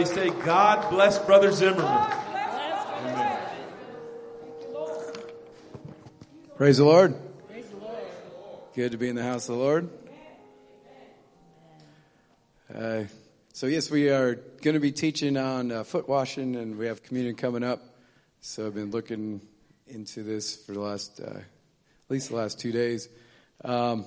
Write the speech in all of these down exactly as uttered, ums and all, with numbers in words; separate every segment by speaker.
Speaker 1: Say, God bless Brother Zimmerman. Amen.
Speaker 2: Praise the Lord. Praise the Lord. Good to be in the house of the Lord. Uh, so yes, we are going to be teaching on uh, foot washing, and we have communion coming up. So I've been looking into this for the last, uh, at least the last two days. Um,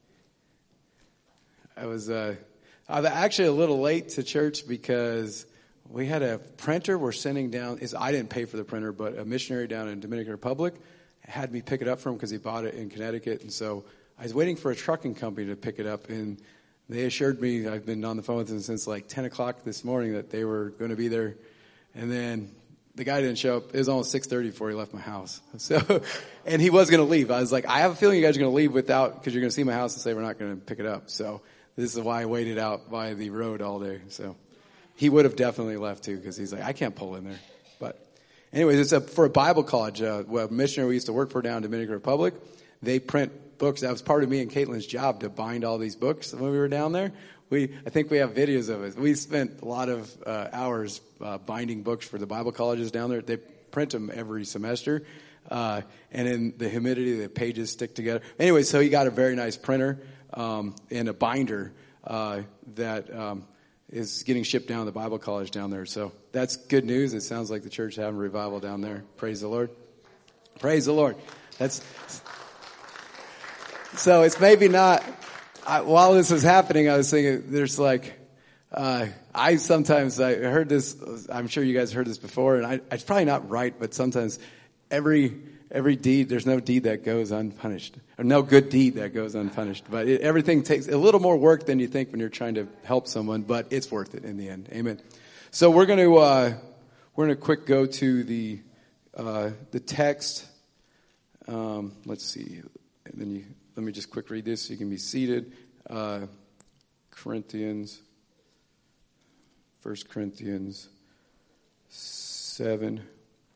Speaker 2: I was uh, I was actually a little late to church because we had a printer we're sending down. Is I didn't pay for the printer, but a missionary down in Dominican Republic had me pick it up for him because he bought it in Connecticut. And so I was waiting for a trucking company to pick it up, and they assured me, I've been on the phone with them since like ten o'clock this morning, that they were going to be there. And then the guy didn't show up. It was almost six thirty before he left my house. So, and he was going to leave. I was like, I have a feeling you guys are going to leave without, because you're going to see my house and say we're not going to pick it up. So this is why I waited out by the road all day. So he would have definitely left too, because he's like, I can't pull in there. But anyways, it's a, for a Bible college. Uh, well, a missionary we used to work for down in Dominican Republic, they print books. That was part of me and Caitlin's job, to bind all these books when we were down there. We, I think we have videos of it. We spent a lot of uh, hours uh, binding books for the Bible colleges down there. They print them every semester. Uh, and in the humidity, the pages stick together. Anyway, so he got a very nice printer um, and a binder uh, that um, is getting shipped down to the Bible college down there. So that's good news. It sounds like the church is having a revival down there. Praise the Lord. Praise the Lord. That's so it's maybe not. I, while this was happening, I was thinking, there's like, uh, I sometimes, I heard this, I'm sure you guys heard this before, and I, it's probably not right, but sometimes every, every deed, there's no deed that goes unpunished, or no good deed that goes unpunished. But it, everything takes a little more work than you think when you're trying to help someone, but it's worth it in the end. Amen. So we're going to, uh, we're going to quick go to the, uh, the text. Um, let's see. And then you, Let me just quick read this so you can be seated. Uh, Corinthians, First Corinthians seven.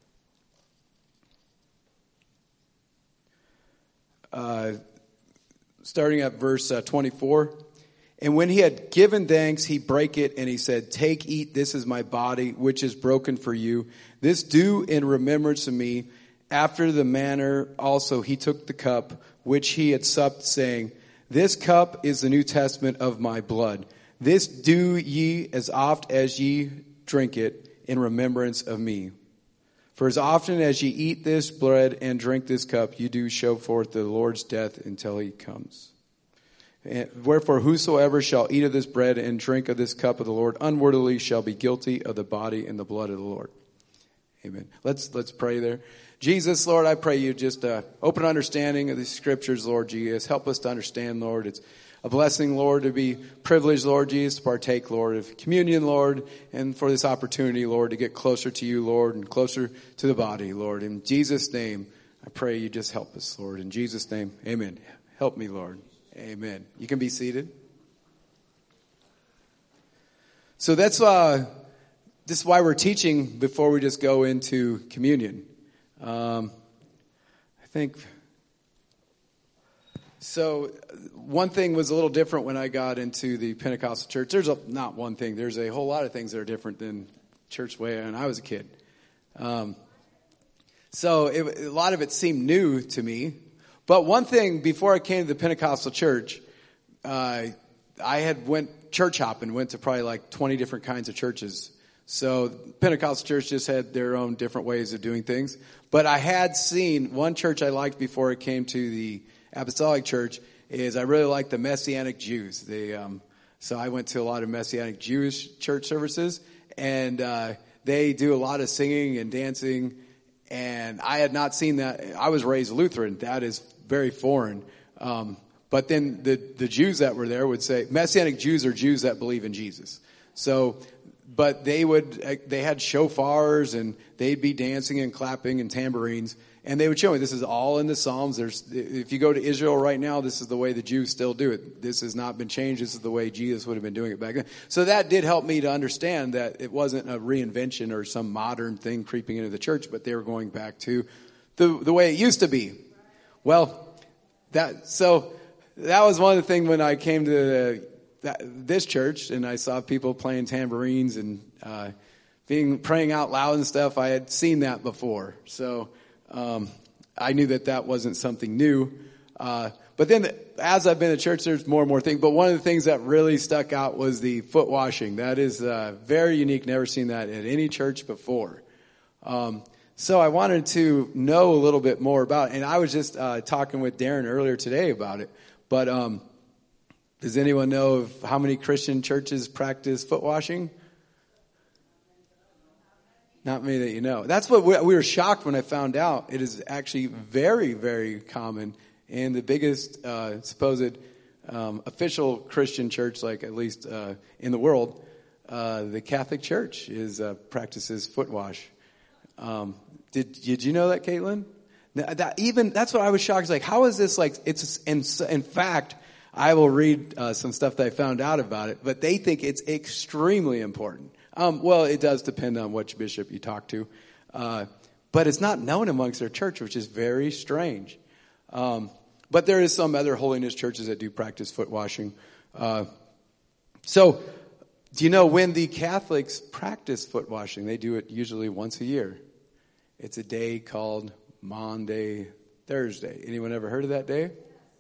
Speaker 2: Uh, starting at verse uh, twenty-four. And when he had given thanks, he brake it, and he said, Take, eat, this is my body, which is broken for you. This do in remembrance of me. After the manner also he took the cup, which he had supped, saying, This cup is the New Testament of my blood. This do ye as oft as ye drink it in remembrance of me. For as often as ye eat this bread and drink this cup, you do show forth the Lord's death until he comes. And wherefore whosoever shall eat of this bread and drink of this cup of the Lord unworthily shall be guilty of the body and the blood of the Lord. Amen. Let's let's pray there. Jesus, Lord, I pray you just uh, open understanding of these scriptures, Lord Jesus. Help us to understand, Lord. It's a blessing, Lord, to be privileged, Lord Jesus, to partake, Lord, of communion, Lord, and for this opportunity, Lord, to get closer to you, Lord, and closer to the body, Lord. In Jesus' name, I pray you just help us, Lord. In Jesus' name, amen. Help me, Lord. Amen. You can be seated. So that's uh, this is why we're teaching before we just go into communion. Um, I think, so one thing was a little different when I got into the Pentecostal church. There's a, not one thing, there's a whole lot of things that are different than church way when I was a kid. Um, so it, a lot of it seemed new to me. But one thing, before I came to the Pentecostal church, uh, I had went church hopping, went to probably like twenty different kinds of churches. So Pentecostal church just had their own different ways of doing things. But I had seen one church I liked before I came to the Apostolic Church is I really liked the Messianic Jews. They, um, so I went to a lot of Messianic Jewish church services, and uh, they do a lot of singing and dancing. And I had not seen that. I was raised Lutheran. That is very foreign. Um, but then the, the Jews that were there would say, Messianic Jews are Jews that believe in Jesus. So, but they would, they had shofars, and they'd be dancing and clapping and tambourines. And they would show me this is all in the Psalms. There's, if you go to Israel right now, this is the way the Jews still do it. This has not been changed. This is the way Jesus would have been doing it back then. So that did help me to understand that it wasn't a reinvention or some modern thing creeping into the church, but they were going back to the the way it used to be. Well, that so that was one of the things when I came to the, that, this church and I saw people playing tambourines and uh, being praying out loud and stuff, I had seen that before. So um, I knew that that wasn't something new. Uh, but then as I've been at church, there's more and more things. But one of the things that really stuck out was the foot washing. That is uh, very unique. Never seen that at any church before. Um, so I wanted to know a little bit more about it. And I was just uh, talking with Darren earlier today about it. But um, does anyone know of how many Christian churches practice foot washing? Not many that you know. That's what we, we were shocked when I found out. It is actually very, very common. And the biggest uh, supposed um, official Christian church, like at least uh, in the world, uh, the Catholic Church is uh, practices foot wash. Um, did did you know that, Caitlin? That, that even that's what I was shocked. It's like, how is this like? It's in in fact, I will read uh, some stuff that I found out about it, but they think it's extremely important. Um, well, it does depend on which bishop you talk to, uh, but it's not known amongst their church, which is very strange. Um, but there is some other holiness churches that do practice foot washing. Uh, so, do you know when the Catholics practice foot washing? They do it usually once a year. It's a day called Maundy Thursday. Anyone ever heard of that day?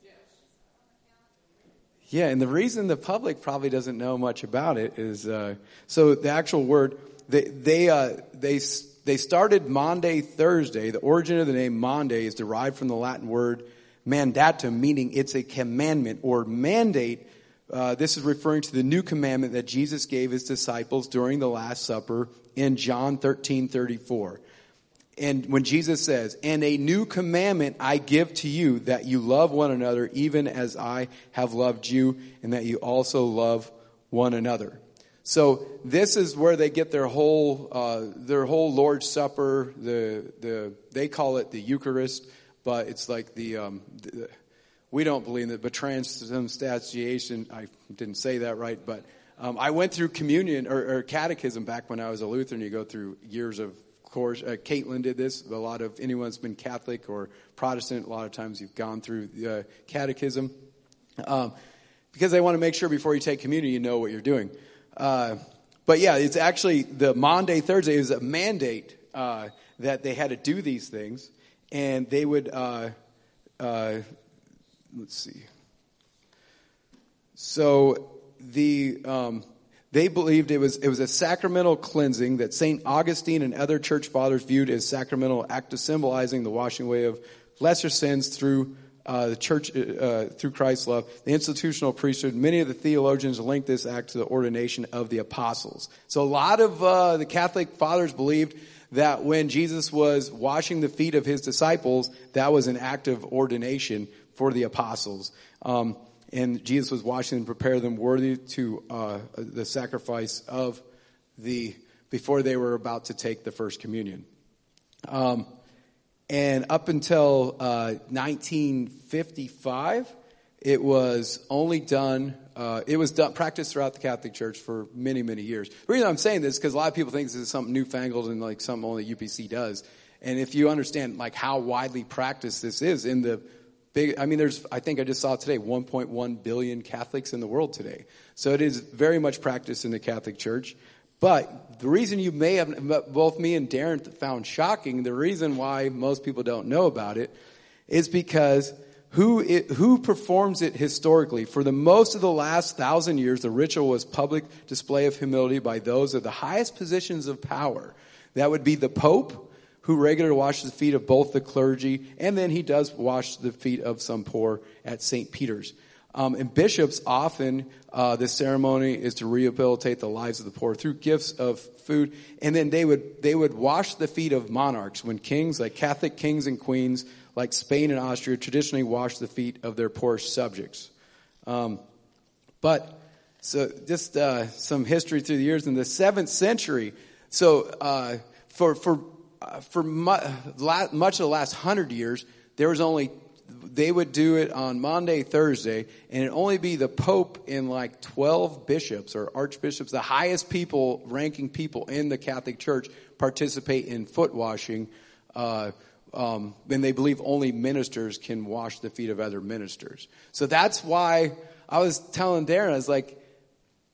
Speaker 2: Yeah, and the reason the public probably doesn't know much about it is, uh, so the actual word, they, they, uh, they, they started Maundy Thursday. The origin of the name Maundy is derived from the Latin word mandatum, meaning it's a commandment or mandate. Uh, this is referring to the new commandment that Jesus gave his disciples during the Last Supper in John thirteen thirty-four. And when Jesus says, and a new commandment I give to you, that you love one another even as I have loved you, and that you also love one another. So this is where they get their whole uh, their whole Lord's Supper. The the they call it the Eucharist, but it's like the, um, the we don't believe in it, but transubstantiation. I didn't say that right, but um, I went through communion or, or catechism back when I was a Lutheran. You go through years of course. Uh, Caitlin did this. A lot of anyone that's been Catholic or Protestant, a lot of times you've gone through the uh, catechism um, because they want to make sure before you take communion you know what you're doing. Uh, but yeah, it's actually the Maundy Thursday is a mandate uh, that they had to do these things, and they would. Uh, uh, let's see. So the. Um, They believed it was it was a sacramental cleansing that Saint Augustine and other church fathers viewed as sacramental act of symbolizing the washing away of lesser sins through uh, the church uh, through Christ's love. The institutional priesthood. Many of the theologians link this act to the ordination of the apostles. So a lot of uh, the Catholic fathers believed that when Jesus was washing the feet of his disciples, that was an act of ordination for the apostles. Um, And Jesus was washing them, prepare them worthy to uh, the sacrifice of the, before they were about to take the first communion. Um, and up until uh, nineteen fifty-five, it was only done, uh, it was done, practiced throughout the Catholic Church for many, many years. The reason I'm saying this is because a lot of people think this is something newfangled and like something only U P C does. And if you understand like how widely practiced this is in the Big, I mean, there's, I think I just saw today, one point one billion Catholics in the world today. So it is very much practiced in the Catholic Church. But the reason you may have, both me and Darren found shocking, the reason why most people don't know about it is because who it, who performs it historically? For the most of the last thousand years, the ritual was public display of humility by those of the highest positions of power. That would be the Pope, who regularly washes the feet of both the clergy, and then he does wash the feet of some poor at Saint Peter's. Um, and bishops often, uh, this ceremony is to rehabilitate the lives of the poor through gifts of food, and then they would they would wash the feet of monarchs when kings, like Catholic kings and queens, like Spain and Austria, traditionally wash the feet of their poor subjects. Um, but so just uh, some history through the years in the seventh century. So uh, for for Uh, for mu- la- much of the last hundred years, there was only, they would do it on Maundy Thursday, and it'd only be the Pope and like twelve bishops or archbishops, the highest people, ranking people in the Catholic Church, participate in foot washing. Uh, um, and they believe only ministers can wash the feet of other ministers. So that's why I was telling Darren, I was like,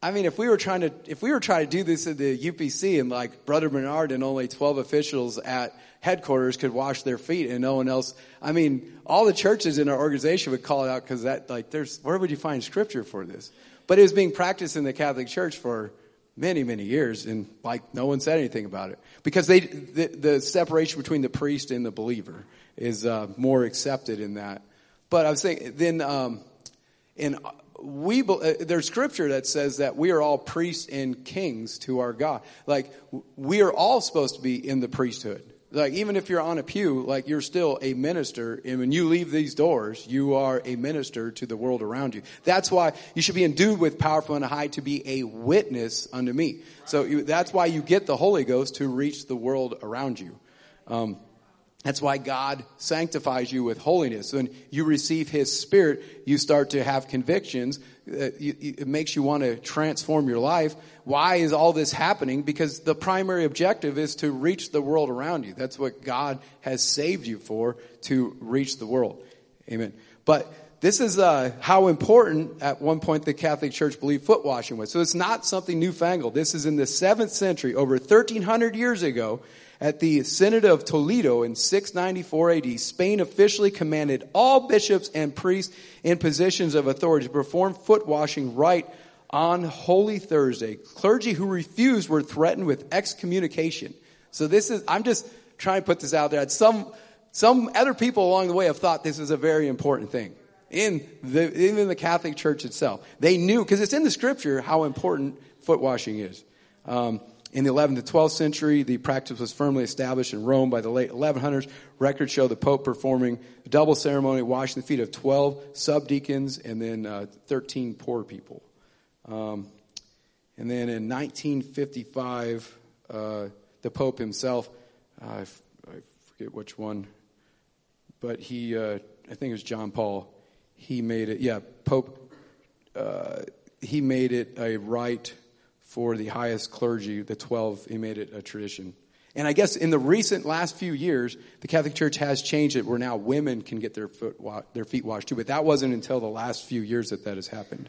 Speaker 2: I mean, if we were trying to, if we were trying to do this at the U P C and like Brother Bernard and only twelve officials at headquarters could wash their feet and no one else, I mean, all the churches in our organization would call it out because that, like, there's, where would you find scripture for this? But it was being practiced in the Catholic Church for many, many years, and like no one said anything about it because they, the, the separation between the priest and the believer is uh, more accepted in that. But I was saying, then, um, in we uh, there's scripture that says that we are all priests and kings to our God. Like we are all supposed to be in the priesthood. Like even if you're on a pew, like you're still a minister. And when you leave these doors, you are a minister to the world around you. That's why you should be endued with power from on high to be a witness unto me. So you, that's why you get the Holy Ghost to reach the world around you. Um, That's why God sanctifies you with holiness. When you receive His Spirit, you start to have convictions. Uh, you, you, it makes you want to transform your life. Why is all this happening? Because the primary objective is to reach the world around you. That's what God has saved you for, to reach the world. Amen. But this is uh, how important at one point the Catholic Church believed foot washing was. So it's not something newfangled. This is in the seventh century, over thirteen hundred years ago. At the Synod of Toledo in six ninety-four A D, Spain officially commanded all bishops and priests in positions of authority to perform foot washing rite on Holy Thursday. Clergy who refused were threatened with excommunication. So this is, I'm just trying to put this out there. Some, some other people along the way have thought this is a very important thing. In the, even the Catholic Church itself. They knew, because it's in the scripture, how important foot washing is. Um, In the eleventh and twelfth century, the practice was firmly established in Rome by the late eleven hundreds. Records show the Pope performing a double ceremony, washing the feet of twelve subdeacons and then uh, thirteen poor people. Um, and then in nineteen fifty-five, uh, the Pope himself, uh, I, f- I forget which one, but he, uh, I think it was John Paul, he made it, yeah, Pope, uh, he made it a rite for the highest clergy, the twelve, he made it a tradition. And I guess in the recent last few years, the Catholic Church has changed it where now women can get their foot wa- their feet washed too. But that wasn't until the last few years that that has happened.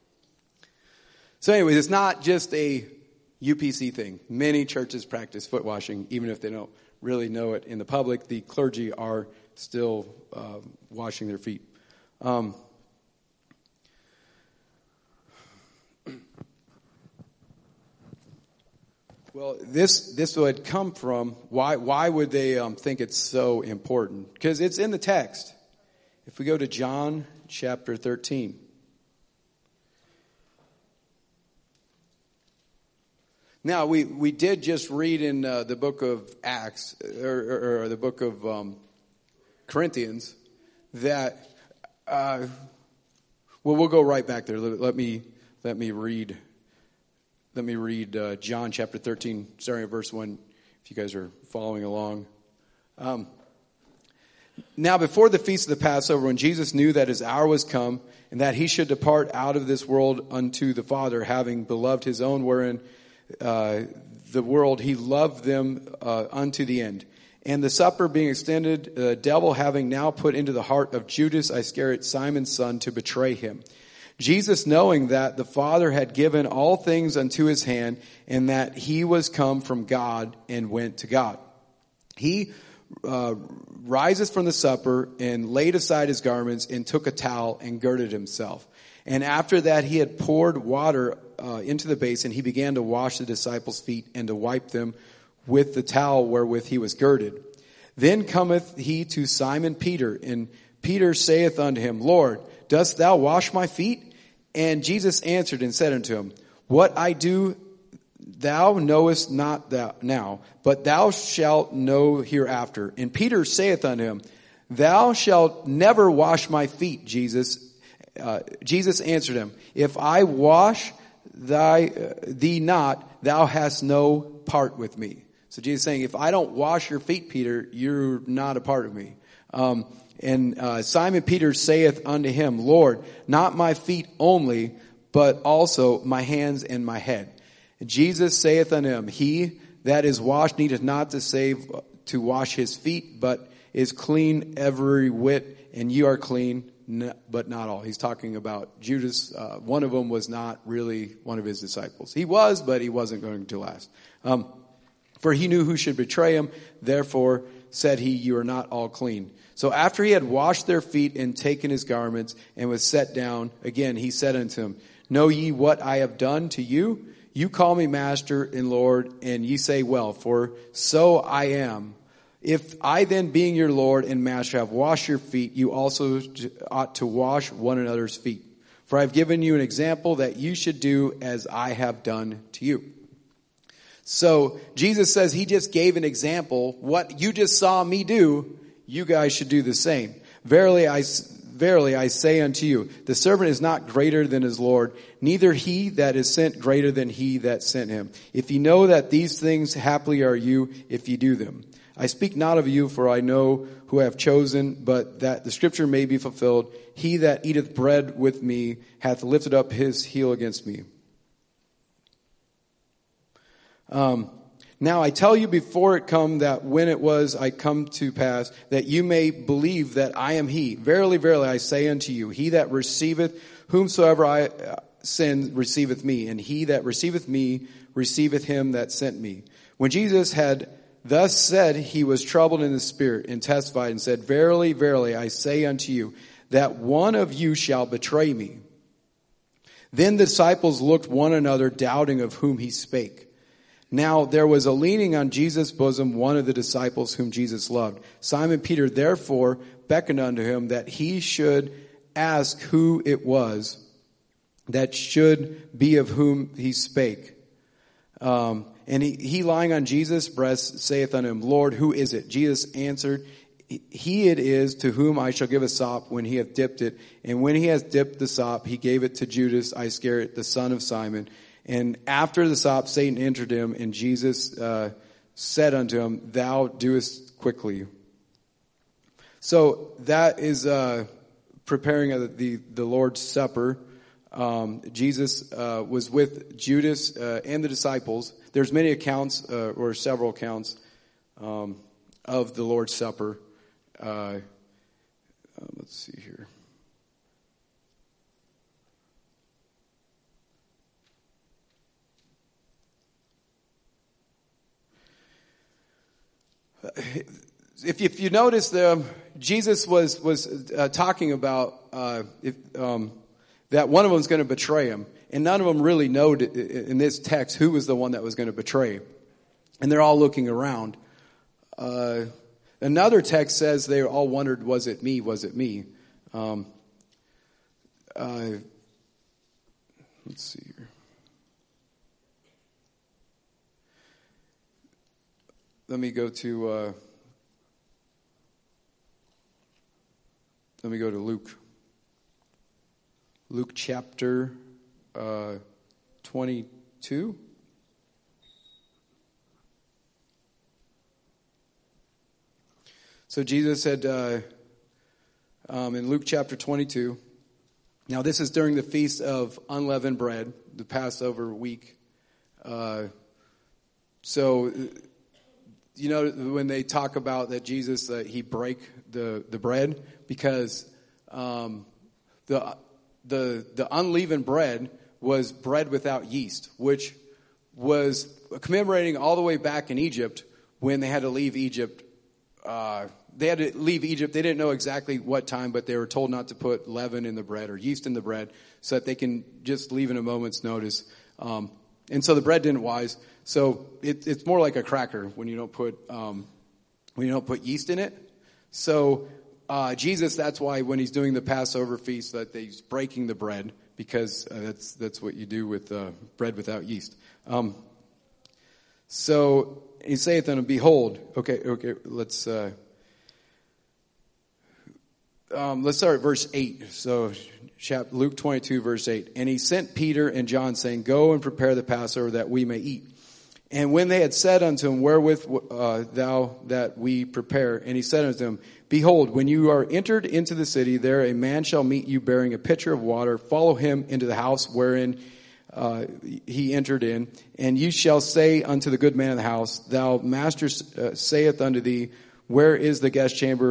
Speaker 2: So anyways, it's not just a U P C thing. Many churches practice foot washing, even if they don't really know it in the public. The clergy are still uh, washing their feet. Um, Well, this this would come from, why why would they um, think it's so important? Because it's in the text. If we go to John chapter thirteen. Now, we, we did just read in uh, the book of Acts, or, or, or the book of um, Corinthians, that, uh, well, we'll go right back there. Let, let me let me read Let me read uh, John chapter thirteen, starting at verse one, if you guys are following along. Um, now, before the feast of the Passover, when Jesus knew that his hour was come, and that he should depart out of this world unto the Father, having beloved his own wherein uh, the world, he loved them uh, unto the end. And the supper being extended, the devil having now put into the heart of Judas Iscariot, Simon's son, to betray him. Jesus, knowing that the Father had given all things unto his hand, and that he was come from God and went to God, he uh, rises from the supper and laid aside his garments and took a towel and girded himself. And after that he had poured water uh, into the basin, he began to wash the disciples' feet and to wipe them with the towel wherewith he was girded. Then cometh he to Simon Peter, and Peter saith unto him, Lord, dost thou wash my feet? And Jesus answered and said unto him, What I do thou knowest not thou now, but thou shalt know hereafter. And Peter saith unto him, Thou shalt never wash my feet, Jesus. Uh, Jesus answered him, If I wash thy uh, thee not, thou hast no part with me. So Jesus is saying, if I don't wash your feet, Peter, you're not a part of me. Um, And uh, Simon Peter saith unto him, Lord, not my feet only, but also my hands and my head. And Jesus saith unto him, He that is washed needeth not to save to wash his feet, but is clean every whit, and ye are clean, but not all. He's talking about Judas. Uh, one of them was not really one of his disciples. He was, but he wasn't going to last. Um, for he knew who should betray him. Therefore said he, you are not all clean. So after he had washed their feet and taken his garments and was set down, again he said unto him, know ye what I have done to you? You call me master and Lord, and ye say, well, for so I am. If I then, being your Lord and master, have washed your feet, you also ought to wash one another's feet. For I have given you an example that you should do as I have done to you. So Jesus says he just gave an example. What you just saw me do, you guys should do the same. Verily I Verily I say unto you, the servant is not greater than his Lord, neither he that is sent greater than he that sent him. If ye know that these things, happily are you if ye do them. I speak not of you, for I know who I have chosen, but that the scripture may be fulfilled. He that eateth bread with me hath lifted up his heel against me. Um, Now I tell you before it come that when it was I come to pass, that you may believe that I am he. Verily, verily, I say unto you, he that receiveth whomsoever I send receiveth me, and he that receiveth me receiveth him that sent me. When Jesus had thus said, he was troubled in the spirit, and testified and said, verily, verily, I say unto you, that one of you shall betray me. Then the disciples looked one another, doubting of whom he spake. Now there was a leaning on Jesus' bosom one of the disciples whom Jesus loved. Simon Peter therefore beckoned unto him that he should ask who it was that should be of whom he spake. Um, and he, he lying on Jesus' breast saith unto him, Lord, who is it? Jesus answered, he it is to whom I shall give a sop when he hath dipped it. And when he has dipped the sop, he gave it to Judas Iscariot, the son of Simon. And after the sop, Satan entered him, and Jesus uh, said unto him, thou doest quickly. So that is uh, preparing the, the Lord's Supper. Um, Jesus uh, was with Judas uh, and the disciples. There's many accounts, uh, or several accounts, um, of the Lord's Supper. Uh, uh, let's see here. If, if you notice, the, Jesus was was uh, talking about uh, if, um, that one of them is going to betray him, and none of them really know in this text who was the one that was going to betray, and they're all looking around. Uh, another text says they all wondered, "Was it me? Was it me?" Um, uh, let's see here. Let me go to uh, let me go to Luke. Luke chapter uh, twenty-two. So Jesus said uh, um, in Luke chapter twenty-two. Now this is during the feast of unleavened bread, the Passover week. Uh, so. You know, when they talk about that Jesus, uh, he break the, the bread, because um, the the the unleavened bread was bread without yeast, which was commemorating all the way back in Egypt when they had to leave Egypt. Uh, they had to leave Egypt. They didn't know exactly what time, but they were told not to put leaven in the bread or yeast in the bread so that they can just leave in a moment's notice. Um, and so the bread didn't wise. So it, it's more like a cracker when you don't put um, when you don't put yeast in it. So uh, Jesus, that's why when he's doing the Passover feast, that he's breaking the bread, because uh, that's that's what you do with uh, bread without yeast. Um, so he saith unto him, behold. Okay, okay. Let's uh, um, let's start at verse eight. So Luke twenty-two, verse eight. And he sent Peter and John, saying, go and prepare the Passover that we may eat. And when they had said unto him, wherewith uh, thou that we prepare? And he said unto them, behold, when you are entered into the city, there a man shall meet you bearing a pitcher of water. Follow him into the house wherein uh, he entered in. And you shall say unto the good man of the house, thou master uh, saith unto thee, where is the guest chamber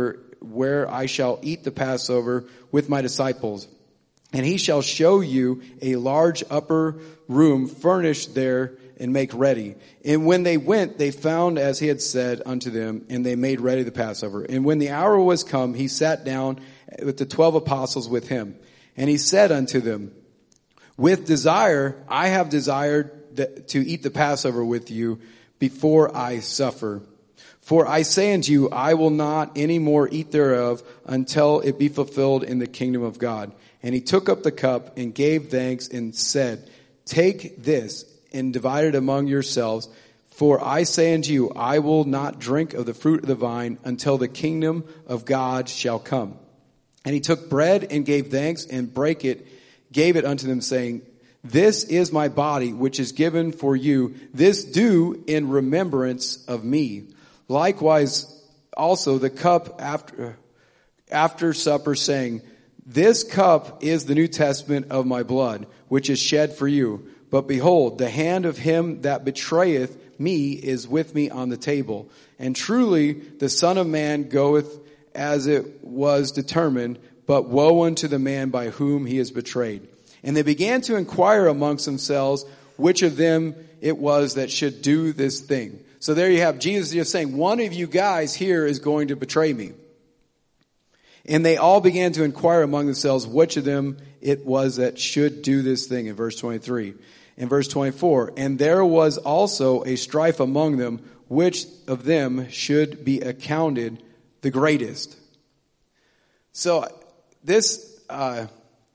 Speaker 2: where I shall eat the Passover with my disciples. And he shall show you a large upper room furnished there and make ready. And when they went, they found as he had said unto them, and they made ready the Passover. And when the hour was come, he sat down with the twelve apostles with him. And he said unto them, with desire, I have desired to eat the Passover with you before I suffer. For I say unto you, I will not any more eat thereof until it be fulfilled in the kingdom of God. And he took up the cup and gave thanks and said, take this and divide it among yourselves. For I say unto you, I will not drink of the fruit of the vine until the kingdom of God shall come. And he took bread and gave thanks and brake it, gave it unto them, saying, this is my body, which is given for you. This do in remembrance of me. Likewise, also the cup after, after supper, saying, this cup is the New Testament of my blood, which is shed for you. But behold, the hand of him that betrayeth me is with me on the table. And truly, the Son of Man goeth as it was determined, but woe unto the man by whom he is betrayed. And they began to inquire amongst themselves which of them it was that should do this thing. So there you have Jesus just saying, one of you guys here is going to betray me. And they all began to inquire among themselves which of them it was that should do this thing, in verse twenty-three. In verse twenty-four, and there was also a strife among them, which of them should be accounted the greatest. So this uh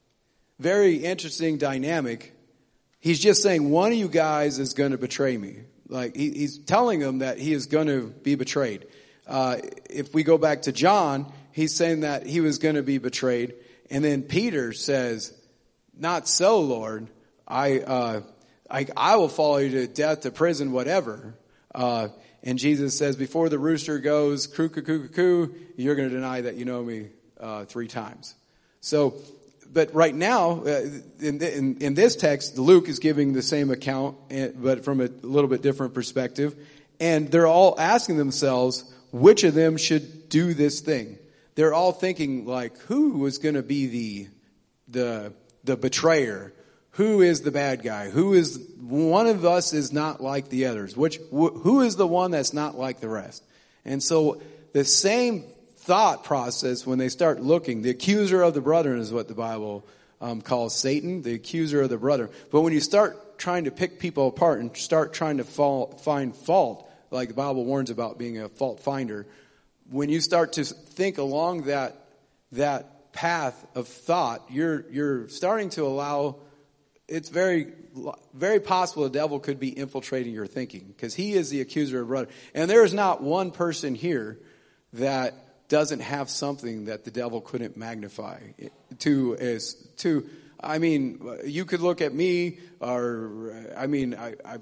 Speaker 2: very interesting dynamic. He's just saying one of you guys is going to betray me. Like he, he's telling them that he is going to be betrayed. Uh if we go back to John, he's saying that he was going to be betrayed. And then Peter says, not so, Lord. I, uh, I, I will follow you to death, to prison, whatever. Uh, and Jesus says, before the rooster goes, coo, coo, coo, coo, you're going to deny that you know me, uh, three times. So, but right now, uh, in, in, in this text, Luke is giving the same account, but from a little bit different perspective. And they're all asking themselves, which of them should do this thing? They're all thinking like, who was going to be the, the, the betrayer? Who is the bad guy? Who is, one of us is not like the others. Which, wh- who is the one that's not like the rest? And so the same thought process when they start looking, the accuser of the brethren is what the Bible um, calls Satan, the accuser of the brethren. But when you start trying to pick people apart and start trying to fall, find fault, like the Bible warns about being a fault finder, when you start to think along that that path of thought, you're you're starting to allow. It's very very possible the devil could be infiltrating your thinking, because he is the accuser of brother. And there is not one person here that doesn't have something that the devil couldn't magnify to as to. I mean, you could look at me, or I mean, I, I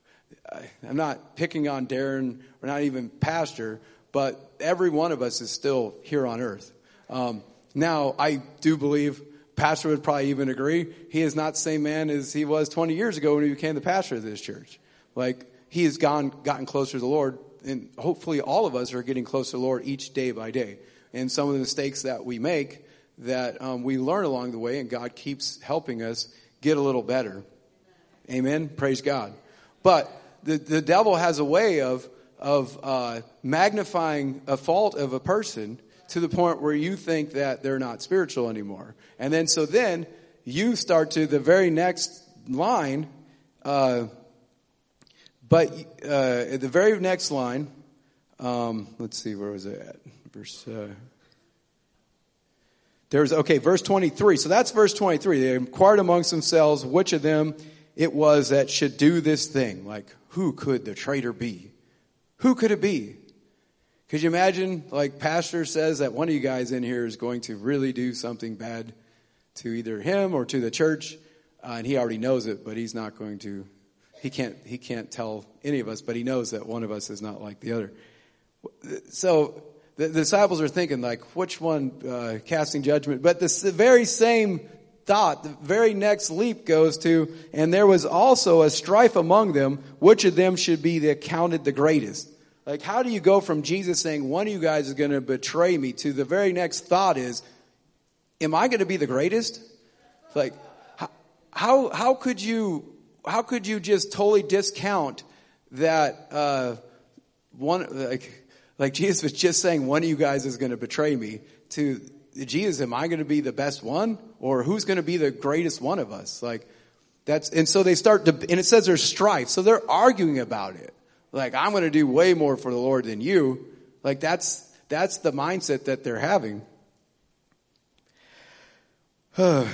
Speaker 2: I'm not picking on Darren or not even Pastor. But every one of us is still here on earth. Um, now, I do believe, Pastor would probably even agree, he is not the same man as he was twenty years ago when he became the pastor of this church. Like, he has gone, gotten closer to the Lord, and hopefully all of us are getting closer to the Lord each day by day. And some of the mistakes that we make, that um, we learn along the way, and God keeps helping us get a little better. Amen? Praise God. But the, the devil has a way of of uh magnifying a fault of a person to the point where you think that they're not spiritual anymore. And then so then you start to the very next line, uh but uh at the very next line, um let's see, where was it at? Verse uh there's okay, verse twenty-three. So that's verse twenty-three. They inquired amongst themselves which of them it was that should do this thing. Like, who could the traitor be? Who could it be? Could you imagine, like Pastor says, that one of you guys in here is going to really do something bad to either him or to the church, uh, and he already knows it, but he's not going to, he can't, he can't tell any of us, but he knows that one of us is not like the other. So the, the disciples are thinking, like, which one, uh, casting judgment? But the, the very same thought, the very next leap goes to, and there was also a strife among them, which of them should be the, accounted the greatest. Like, how do you go from Jesus saying, one of you guys is going to betray me, to the very next thought is, am I going to be the greatest? Like, how, how could you, how could you just totally discount that, uh, one, like, like Jesus was just saying, one of you guys is going to betray me, to Jesus, am I going to be the best one? Or who's going to be the greatest one of us? Like, that's, and so they start to, and it says there's strife. So they're arguing about it. Like, I'm going to do way more for the Lord than you. Like, that's, that's the mindset that they're having. I,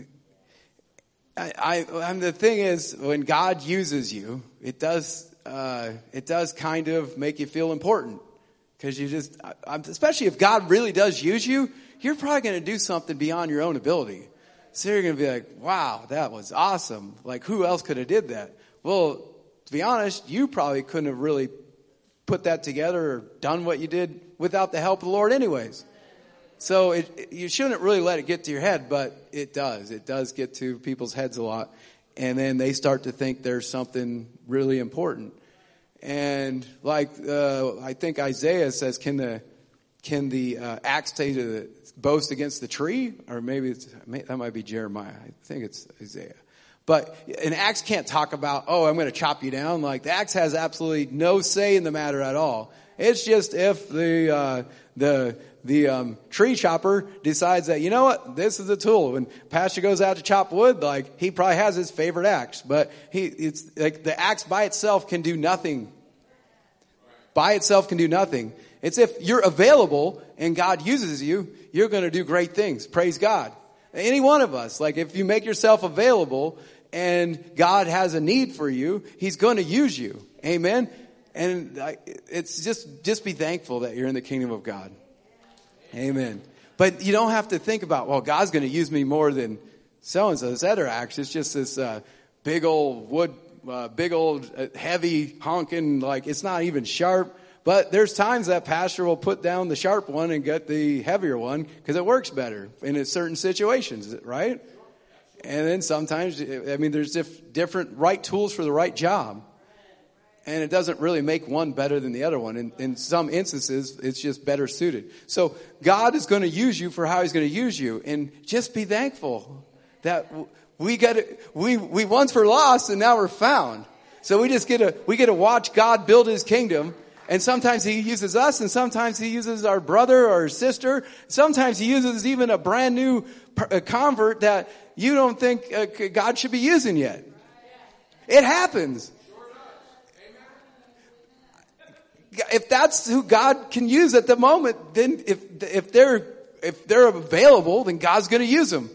Speaker 2: I, and the thing is, when God uses you, it does, uh, it does kind of make you feel important. Cause you just, especially if God really does use you, you're probably going to do something beyond your own ability. So you're going to be like, wow, that was awesome. Like, who else could have did that? Well, to be honest, you probably couldn't have really put that together or done what you did without the help of the Lord anyways. So it, it, you shouldn't really let it get to your head, but it does. It does get to people's heads a lot. And then they start to think there's something really important. And like, uh, I think Isaiah says, can the, can the, uh, axe take to the boast against the tree? Or maybe it's, that might be Jeremiah. I think it's Isaiah. But an axe can't talk about, oh, I'm going to chop you down. Like, the axe has absolutely no say in the matter at all. It's just if the, uh, the, the, um, tree chopper decides that, you know what, this is a tool. When Pastor goes out to chop wood, like, he probably has his favorite axe, but he, it's like the axe by itself can do nothing. By itself can do nothing. It's if you're available and God uses you, you're going to do great things. Praise God. Any one of us, like, if you make yourself available and God has a need for you, He's going to use you. Amen. And it's just, just be thankful that you're in the kingdom of God. Amen. But you don't have to think about, well, God's going to use me more than so-and-so. This other axe, it's just this, uh, big old wood, uh, big old uh, heavy honking, like, it's not even sharp. But there's times that pastor will put down the sharp one and get the heavier one because it works better in certain situations, right? And then sometimes, I mean, there's diff- different right tools for the right job. And it doesn't really make one better than the other one. In, in some instances, it's just better suited. So God is going to use you for how He's going to use you. And just be thankful that we got to, we, we once were lost and now we're found. So we just get to, we get to watch God build His kingdom. And sometimes He uses us, and sometimes He uses our brother or sister. Sometimes He uses even a brand new convert that you don't think uh, God should be using yet. It happens. If that's who God can use at the moment, then if if they're if they're available, then God's going to use them.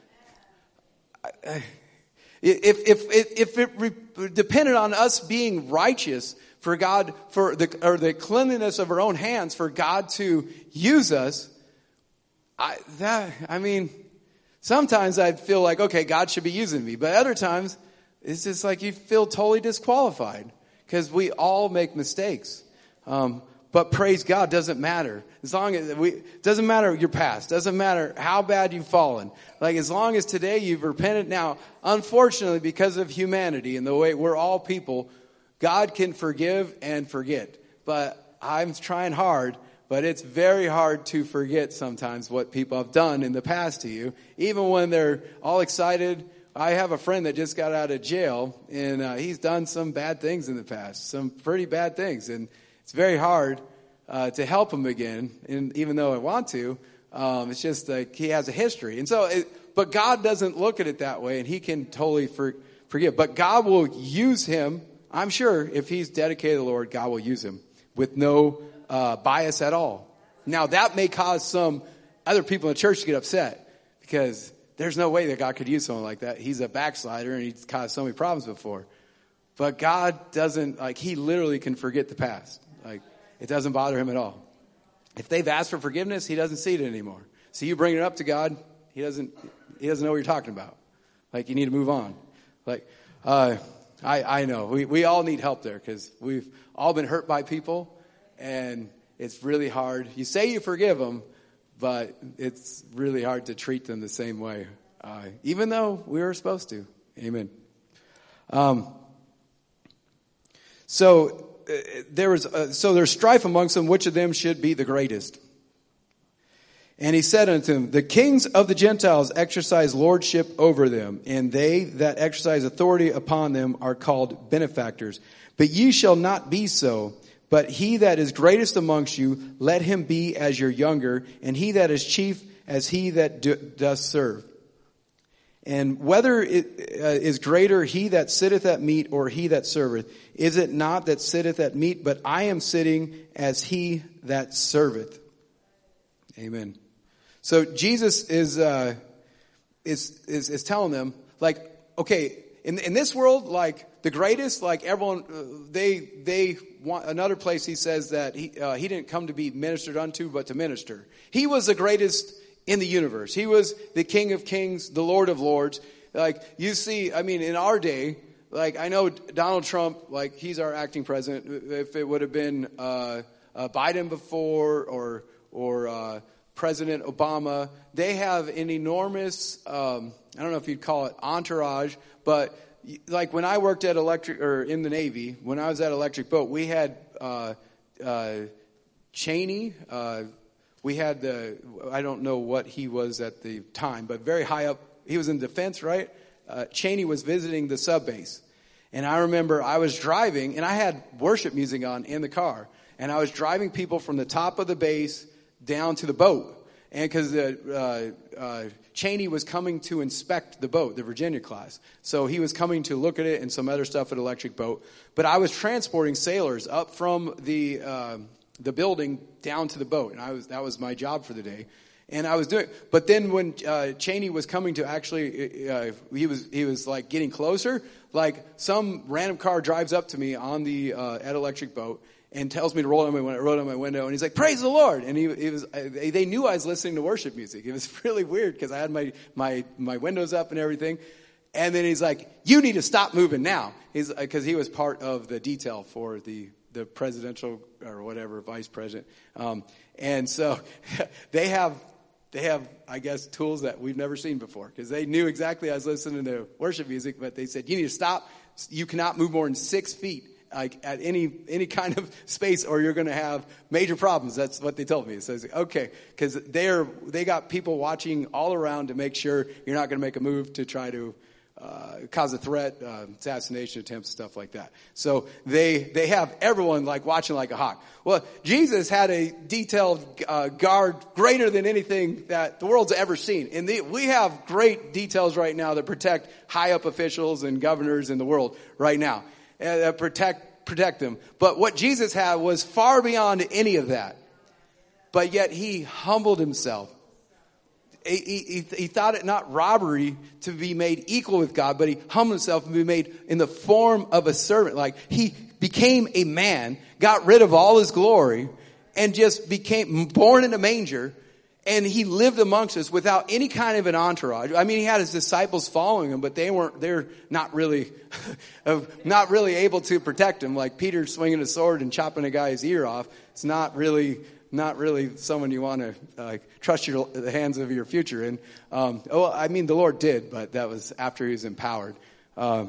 Speaker 2: If if if it re- depended on us being righteous for God, for the or the cleanliness of our own hands, for God to use us, I that I mean, sometimes I feel like, okay, God should be using me, but other times it's just like you feel totally disqualified because we all make mistakes. Um, but praise God, doesn't matter. As long as we, doesn't matter your past, doesn't matter how bad you've fallen. Like, as long as today you've repented. Now, unfortunately, because of humanity and the way we're all people, God can forgive and forget. But I'm trying hard, but it's very hard to forget sometimes what people have done in the past to you. Even when they're all excited. I have a friend that just got out of jail, and uh, he's done some bad things in the past, some pretty bad things. And it's very hard uh, to help him again, and even though I want to, um, it's just like he has a history. And so, it, but God doesn't look at it that way, and He can totally for, forgive. But God will use him. I'm sure if he's dedicated to the Lord, God will use him with no uh, bias at all. Now, that may cause some other people in the church to get upset because there's no way that God could use someone like that. He's a backslider, and he's caused so many problems before. But God doesn't, like, He literally can forget the past. Like, it doesn't bother Him at all. If they've asked for forgiveness, He doesn't see it anymore. So you bring it up to God, He doesn't, He doesn't know what you're talking about. Like, you need to move on. Like, uh, I, I know we, we all need help there because we've all been hurt by people, and it's really hard. You say you forgive them, but it's really hard to treat them the same way, uh, even though we were supposed to. Amen. Um, so uh, there was uh, so there's strife amongst them, which of them should be the greatest. And he said unto them, the kings of the Gentiles exercise lordship over them, and they that exercise authority upon them are called benefactors. But ye shall not be so. But he that is greatest amongst you, let him be as your younger, and he that is chief as he that do, doth serve. And whether it uh, is greater he that sitteth at meat or he that serveth, is it not that sitteth at meat, but I am sitting as he that serveth. Amen. So Jesus is uh, is is is telling them, like, okay, in in this world, like the greatest, like everyone, uh, they they want another place. He says that he uh, he didn't come to be ministered unto, but to minister. He was the greatest in the universe. He was the King of Kings, the Lord of Lords. Like you see, I mean, in our day, like I know Donald Trump, like he's our acting president. If it would have been uh, uh, Biden before, or or uh, President Obama, they have an enormous, um, I don't know if you'd call it entourage, but like when I worked at Electric, or in the Navy, when I was at Electric Boat, we had uh, uh, Cheney. Uh, we had the, I don't know what he was at the time, but very high up. He was in defense, right? Uh, Cheney was visiting the sub base. And I remember I was driving, and I had worship music on in the car. And I was driving people from the top of the base down to the boat. And because the uh, uh, Cheney was coming to inspect the boat, the Virginia class. So he was coming to look at it and some other stuff at Electric Boat. But I was transporting sailors up from the uh, the building down to the boat. And I was that was my job for the day. And I was doing, but then when uh, Cheney was coming to actually, uh, he was he was like getting closer. Like some random car drives up to me on the uh, at Electric Boat and tells me to roll down my window, roll down my window, and he's like, "Praise the Lord!" And he, he was, they knew I was listening to worship music. It was really weird because I had my my my windows up and everything. And then he's like, "You need to stop moving now." He's because he was part of the detail for the the presidential or whatever vice president, um, and so they have. They have, I guess, tools that we've never seen before because they knew exactly I was listening to worship music, but they said, you need to stop. You cannot move more than six feet like at any any kind of space or you're going to have major problems. That's what they told me. It says, okay, because they're they got people watching all around to make sure you're not going to make a move to try to uh, cause a threat, uh, assassination attempts, stuff like that. So they they have everyone like watching like a hawk. Well, Jesus had a detailed uh, guard greater than anything that the world's ever seen. And the, we have great details right now that protect high up officials and governors in the world right now, uh, that protect protect them. But what Jesus had was far beyond any of that. But yet he humbled himself. He, he, he thought it not robbery to be made equal with God, but he humbled himself and be made in the form of a servant. Like he became a man, got rid of all his glory, and just became born in a manger. And he lived amongst us without any kind of an entourage. I mean, he had his disciples following him, but they weren't, they're not really, not really able to protect him. Like Peter swinging a sword and chopping a guy's ear off. It's not really, not really someone you want to uh, trust your, the hands of your future in. Um, oh, I mean, the Lord did, but that was after he was empowered. Um,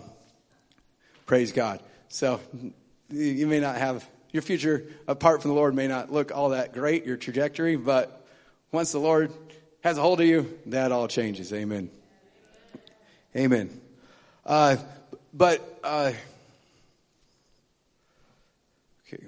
Speaker 2: praise God. So you may not have, your future apart from the Lord may not look all that great, your trajectory, but once the Lord has a hold of you, that all changes. Amen. Amen. Uh, but, uh, okay.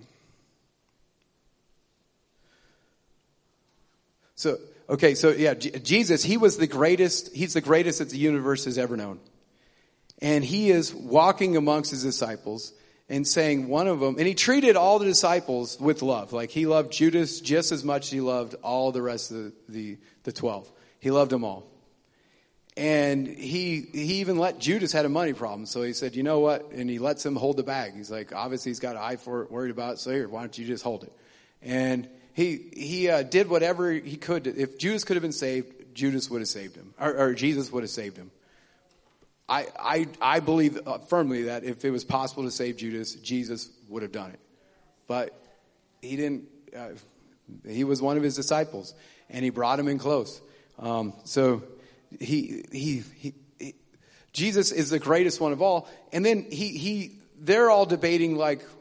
Speaker 2: So, okay, so yeah, J- Jesus, he was the greatest, he's the greatest that the universe has ever known. And he is walking amongst his disciples and saying one of them, and he treated all the disciples with love. Like he loved Judas just as much as he loved all the rest of the, the, the twelve. He loved them all. And he he even let Judas had a money problem. So he said, you know what? And he lets him hold the bag. He's like, obviously he's got an eye for it, worried about it. So here, why don't you just hold it? And he he uh, did whatever he could. If Judas could have been saved, Judas would have saved him. Or, or Jesus would have saved him. I, I, I believe firmly that if it was possible to save Judas, Jesus would have done it. But he didn't, uh, he was one of his disciples and he brought him in close. Um, so he, he, he, he, Jesus is the greatest one of all. And then he, he, they're all debating like,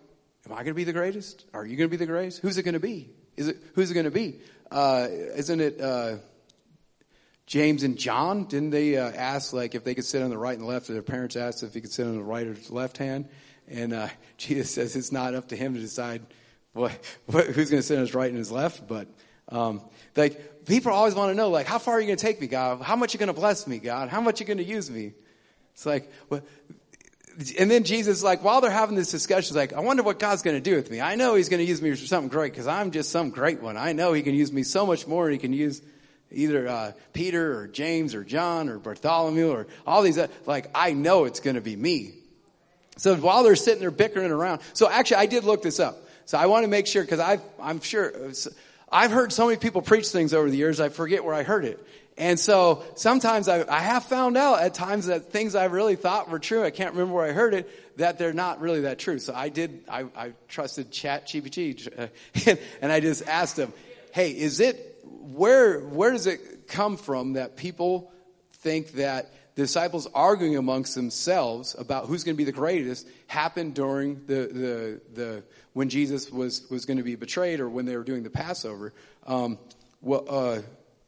Speaker 2: am I going to be the greatest? Are you going to be the greatest? Who's it going to be? Is it, who's it going to be? Uh, isn't it, uh, James and John? Didn't they, uh, ask, like, if they could sit on the right and the left, or their parents asked if he could sit on the right or the left hand? And, uh, Jesus says it's not up to him to decide what, what who's going to sit on his right and his left, but, um, like, people always want to know, like, how far are you going to take me, God? How much are you going to bless me, God? How much are you going to use me? It's like, well, and then Jesus, like, while they're having this discussion, like, I wonder what God's going to do with me. I know he's going to use me for something great because I'm just some great one. I know he can use me so much more. He can use either uh, Peter or James or John or Bartholomew or all these. Uh, like, I know it's going to be me. So while they're sitting there bickering around. So actually, I did look this up. So I want to make sure, because I'm sure I've heard so many people preach things over the years, I forget where I heard it. And so sometimes I, I have found out at times that things I really thought were true, I can't remember where I heard it, that they're not really that true. So I did, I, I trusted Chat G P T, and, and I just asked him, hey, is it, where, where does it come from that people think that the disciples arguing amongst themselves about who's going to be the greatest happened during the, the, the, when Jesus was, was going to be betrayed or when they were doing the Passover? Um, well, uh,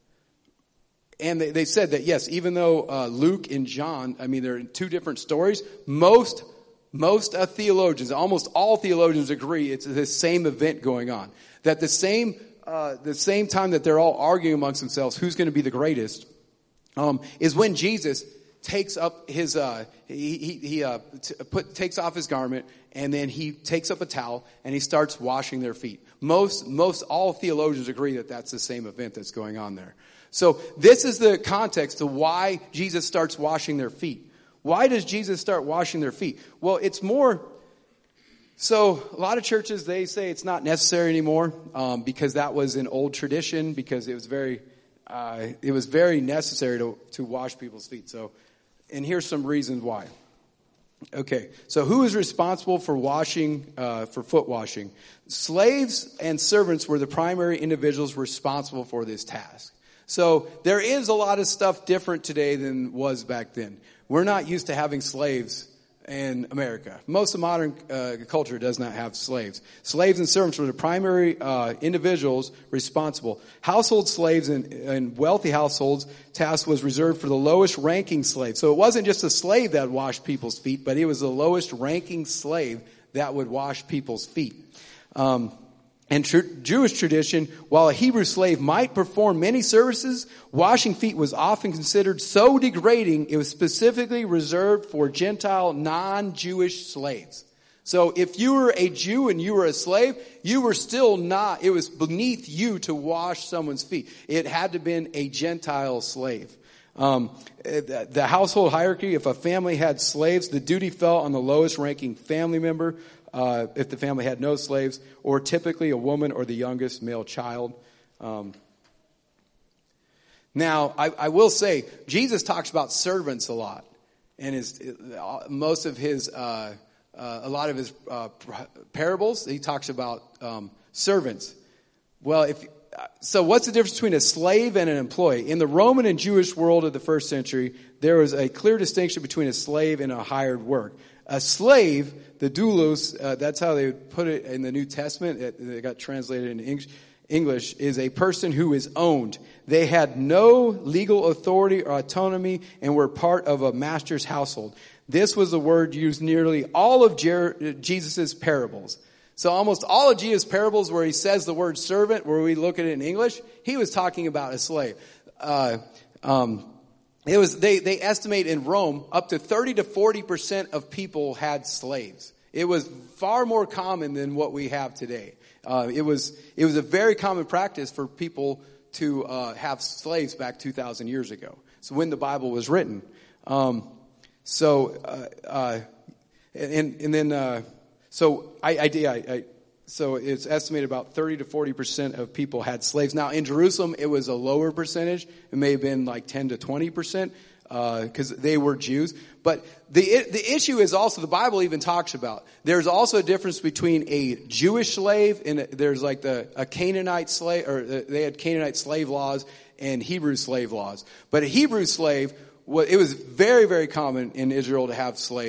Speaker 2: And they, they said that, yes, even though uh, Luke and John, I mean, they're in two different stories, most most uh, theologians, almost all theologians agree it's the same event going on. That the same uh, the same time that they're all arguing amongst themselves who's going to be the greatest um, is when Jesus takes up his, uh, he, he, he uh, t- put, takes off his garment, and then he takes up a towel, and he starts washing their feet. Most, most all theologians agree that that's the same event that's going on there. So this is the context to why Jesus starts washing their feet. Why does Jesus start washing their feet? Well, it's more, so a lot of churches, they say it's not necessary anymore, um, because that was an old tradition, because it was very, uh, it was very necessary to, to wash people's feet. So, and here's some reasons why. Okay, so who is responsible for washing, uh, for foot washing? Slaves and servants were the primary individuals responsible for this task. So there is a lot of stuff different today than was back then. We're not used to having slaves in America. Most of modern uh, culture does not have slaves. Slaves and servants were the primary uh, individuals responsible. Household slaves in, in wealthy households, task was reserved for the lowest ranking slave. So it wasn't just a slave that washed people's feet, but it was the lowest ranking slave that would wash people's feet. Um, In tr- Jewish tradition, while a Hebrew slave might perform many services, washing feet was often considered so degrading it was specifically reserved for Gentile non-Jewish slaves. So if you were a Jew and you were a slave, you were still not, it was beneath you to wash someone's feet. It had to have been a Gentile slave. Um, the, the household hierarchy, if a family had slaves, the duty fell on the lowest ranking family member. Uh, if the family had no slaves, or typically a woman or the youngest male child. Um, now, I, I will say, Jesus talks about servants a lot, and his most of his, uh, uh, a lot of his uh, parables, he talks about um, servants. Well, if so, what's the difference between a slave and an employee? In the Roman and Jewish world of the first century, there was a clear distinction between a slave and a hired work. A slave, the doulos, uh, that's how they would put it in the New Testament. It, it got translated in English, is a person who is owned. They had no legal authority or autonomy and were part of a master's household. This was the word used nearly all of Jer- Jesus' parables. So almost all of Jesus' parables where he says the word servant, where we look at it in English, he was talking about a slave. Uh, um, It was, they, they estimate in Rome up to thirty to forty percent of people had slaves. It was far more common than what we have today. Uh, it was, it was a very common practice for people to, uh, have slaves back two thousand years ago. So when the Bible was written. Um, so, uh, uh, and, and then, uh, so I, I, I, I So it's estimated about thirty to forty percent of people had slaves. Now, in Jerusalem, it was a lower percentage. It may have been like ten to twenty percent because uh, they were Jews. But the the issue is also, the Bible even talks about, there's also a difference between a Jewish slave and a, there's like the a Canaanite slave, or they had Canaanite slave laws and Hebrew slave laws. But a Hebrew slave, well, it was very, very common in Israel to have slaves.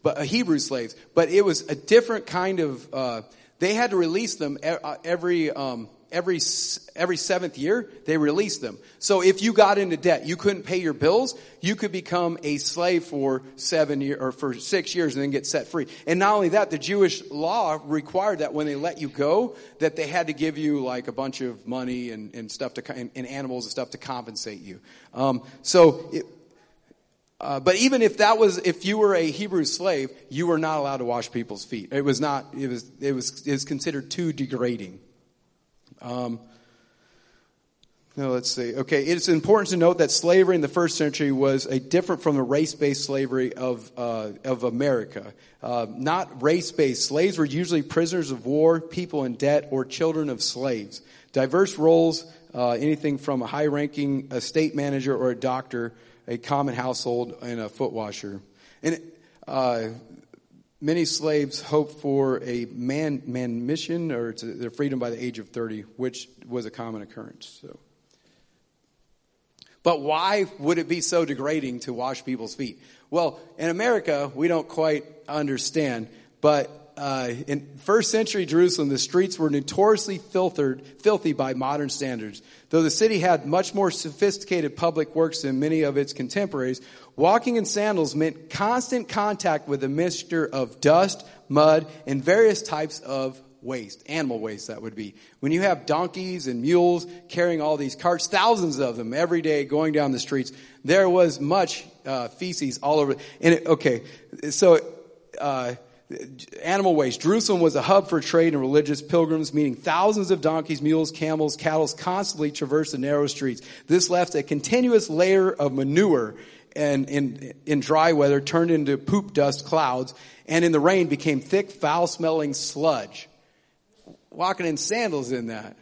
Speaker 2: but uh, Hebrew slaves. But it was a different kind of. Uh, they had to release them every. Um, Every every seventh year, they released them. So if you got into debt, you couldn't pay your bills, you could become a slave for seven year or for six years and then get set free. And not only that, the Jewish law required that when they let you go, that they had to give you like a bunch of money and, and stuff to and, and animals and stuff to compensate you. Um, so. It, Uh, but even if that was, if you were a Hebrew slave, you were not allowed to wash people's feet. It was not, it was, it was, it was considered too degrading. Um, no, let's see. Okay, it's important to note that slavery in the first century was a different from the race-based slavery of uh, of America. Uh, not race-based. Slaves were usually prisoners of war, people in debt, or children of slaves. Diverse roles, uh, anything from a high-ranking estate manager or a doctor, a common household, and a foot washer. And uh, many slaves hoped for a man man mission or to their freedom by the age of thirty, which was a common occurrence. So, but why would it be so degrading to wash people's feet? Well, in America, we don't quite understand, but uh, in first century Jerusalem, the streets were notoriously filtered, filthy by modern standards. Though the city had much more sophisticated public works than many of its contemporaries, walking in sandals meant constant contact with a mixture of dust, mud, and various types of waste, animal waste that would be. When you have donkeys and mules carrying all these carts, thousands of them every day going down the streets, there was much uh, feces all over. And it, okay, so uh, animal waste. Jerusalem was a hub for trade and religious pilgrims, meaning thousands of donkeys, mules, camels, cattle constantly traversed the narrow streets. This left a continuous layer of manure and in, in dry weather turned into poop dust clouds, and in the rain became thick, foul-smelling sludge. Walking in sandals in that.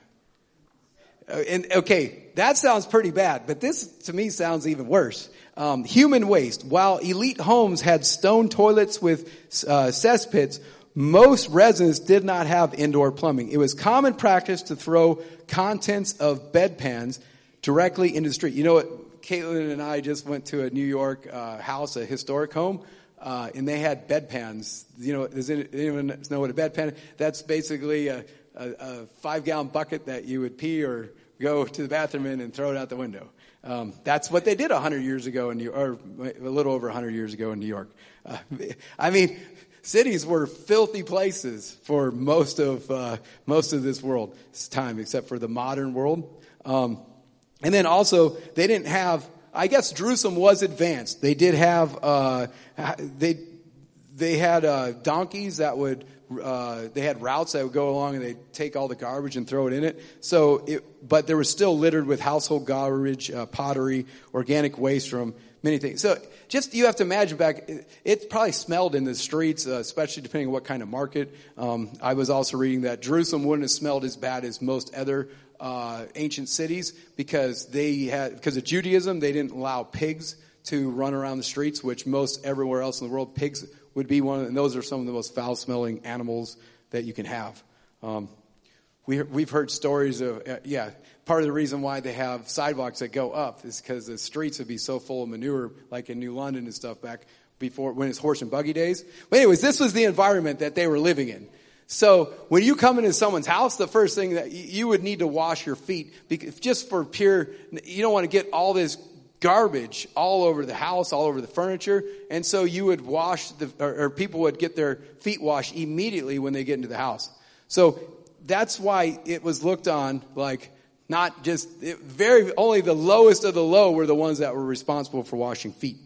Speaker 2: Uh, and okay, that sounds pretty bad, but this to me sounds even worse. Um, human waste. While elite homes had stone toilets with uh, cesspits, most residents did not have indoor plumbing. It was common practice to throw contents of bedpans directly into the street. You know what? Caitlin and I just went to a New York uh, house, a historic home, uh, and they had bedpans. You know, does anyone know what a bedpan is? That's basically a, a, a five-gallon bucket that you would pee or go to the bathroom in and throw it out the window. Um, that's what they did a hundred years ago in New York, or a little over a hundred years ago in New York. Uh, I mean, cities were filthy places for most of uh, most of this world's time, except for the modern world. Um, and then also, they didn't have. I guess Jerusalem was advanced. They did have. Uh, they they had uh, donkeys that would. Uh, they had routes that would go along and they'd take all the garbage and throw it in it. So, it, but there was still littered with household garbage, uh, pottery, organic waste from many things. So, just you have to imagine back. It, it probably smelled in the streets, uh, especially depending on what kind of market. Um, I was also reading that Jerusalem wouldn't have smelled as bad as most other uh, ancient cities because they had because of Judaism. They didn't allow pigs to run around the streets, which most everywhere else in the world pigs would be one of, and those are some of the most foul-smelling animals that you can have. Um, we, we've heard stories of, uh, yeah, part of the reason why they have sidewalks that go up is because the streets would be so full of manure, like in New London and stuff back before, when it's horse and buggy days. But anyways, this was the environment that they were living in. So when you come into someone's house, the first thing that you would need to wash your feet, because just for pure, you don't want to get all this garbage all over the house, all over the furniture. And so you would wash, the, or, or people would get their feet washed immediately when they get into the house. So that's why it was looked on like not just, it, very, only the lowest of the low were the ones that were responsible for washing feet.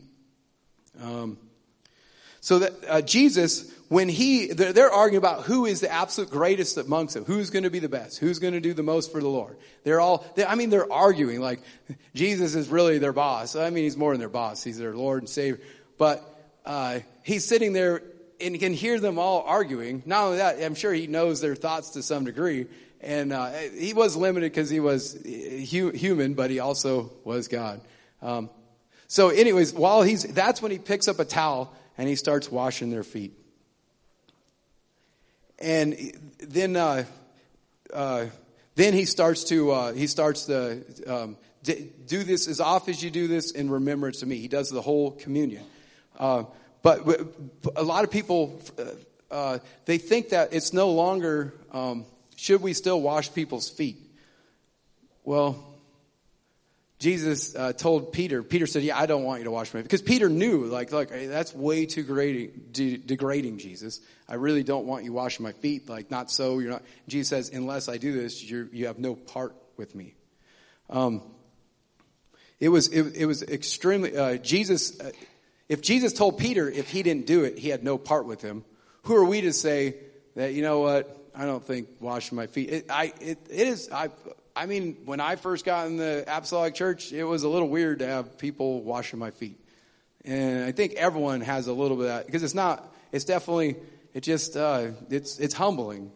Speaker 2: Um, so that uh, Jesus, when he, they're, they're arguing about who is the absolute greatest amongst them, who's going to be the best, who's going to do the most for the Lord. They're all, they, I mean, they're arguing like Jesus is really their boss. I mean, he's more than their boss. He's their Lord and Savior. But uh, he's sitting there and you can hear them all arguing. Not only that, I'm sure he knows their thoughts to some degree. And uh, he was limited because he was hu- human, but he also was God. Um, so anyways, while he's, that's when he picks up a towel and he starts washing their feet. And then, uh, uh, then he starts to, uh, he starts to, um, d- do this as often as you do this in remembrance of me. He does the whole communion. Uh, but a lot of people, uh, they think that it's no longer, um, should we still wash people's feet? Well, Jesus uh, told Peter, Peter said, yeah, I don't want you to wash my feet. Because Peter knew, like, like hey, that's way too degrading, de- degrading, Jesus. I really don't want you washing my feet. Like, not so, you're not. Jesus says, unless I do this, you're, you have no part with me. Um, it was, it, it was extremely, uh, Jesus, uh, if Jesus told Peter if he didn't do it, he had no part with him, who are we to say that, you know what, I don't think washing my feet, it, I, it, it is, I, I mean, when I first got in the Apostolic Church, it was a little weird to have people washing my feet. And I think everyone has a little bit of that, because it's not, it's definitely, it just, uh, it's, it's humbling.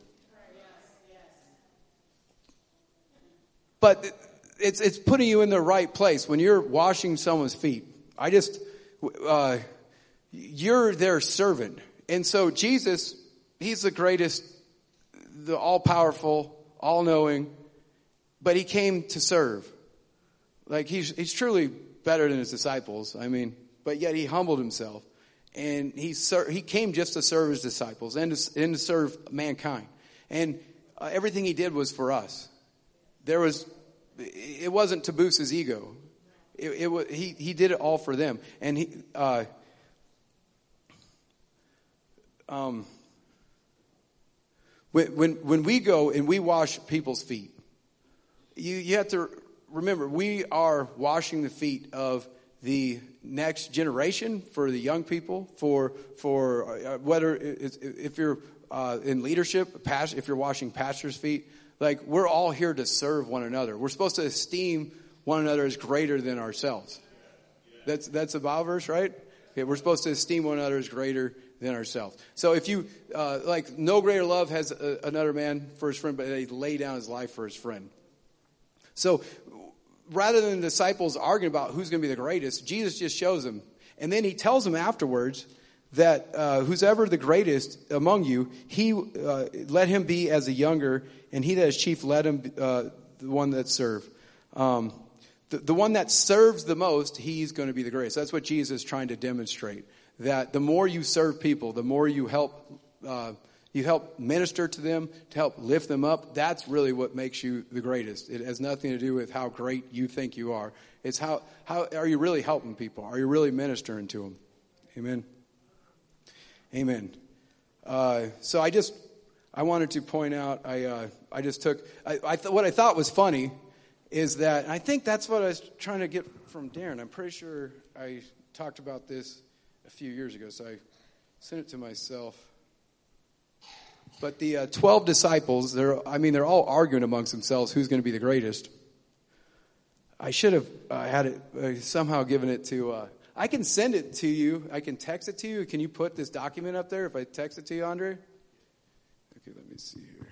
Speaker 2: But it's, it's putting you in the right place. When you're washing someone's feet, I just, uh, you're their servant. And so Jesus, he's the greatest, the all-powerful, all-knowing, but he came to serve. Like, he's he's truly better than his disciples. I mean, but yet he humbled himself. And he ser- he came just to serve his disciples and to, and to serve mankind. And uh, everything he did was for us. There was, it wasn't to boost his ego. It, it was, he, he did it all for them. And he, uh, um, when, when, when we go and we wash people's feet, You you have to remember, we are washing the feet of the next generation, for the young people, for for uh, whether it's, if you're uh, in leadership, past, if you're washing pastors' feet, like, we're all here to serve one another. We're supposed to esteem one another as greater than ourselves. That's that's a Bible verse, right? Okay, we're supposed to esteem one another as greater than ourselves. So if you uh, like, no greater love has a, another man for his friend, but he lay down his life for his friend. So rather than the disciples arguing about who's going to be the greatest, Jesus just shows them. And then he tells them afterwards that uh, who's ever the greatest among you, he uh, let him be as a younger, and he that is chief, let him uh, the one that serve. Um, the, the one that serves the most, he's going to be the greatest. That's what Jesus is trying to demonstrate. That the more you serve people, the more you help uh You help minister to them, to help lift them up. That's really what makes you the greatest. It has nothing to do with how great you think you are. It's how, how are you really helping people? Are you really ministering to them? Amen. Amen. Uh, so I just, I wanted to point out, I uh, I just took, I, I th- what I thought was funny is that, and I think that's what I was trying to get from Darren. I'm pretty sure I talked about this a few years ago, so I sent it to myself. But the uh, twelve disciples, they're, I mean, they're all arguing amongst themselves who's going to be the greatest. I should have uh, had it, uh, somehow given it to, uh, I can send it to you. I can text it to you. Can you put this document up there if I text it to you, Andre? Okay, let me see here.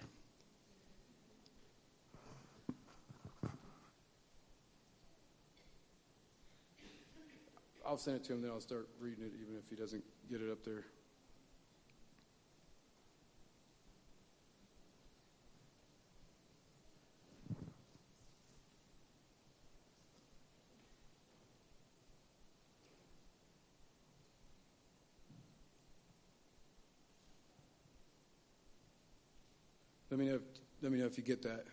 Speaker 2: I'll send it to him, then I'll start reading it, even if he doesn't get it up there. Let me know. If, let me know if you get that.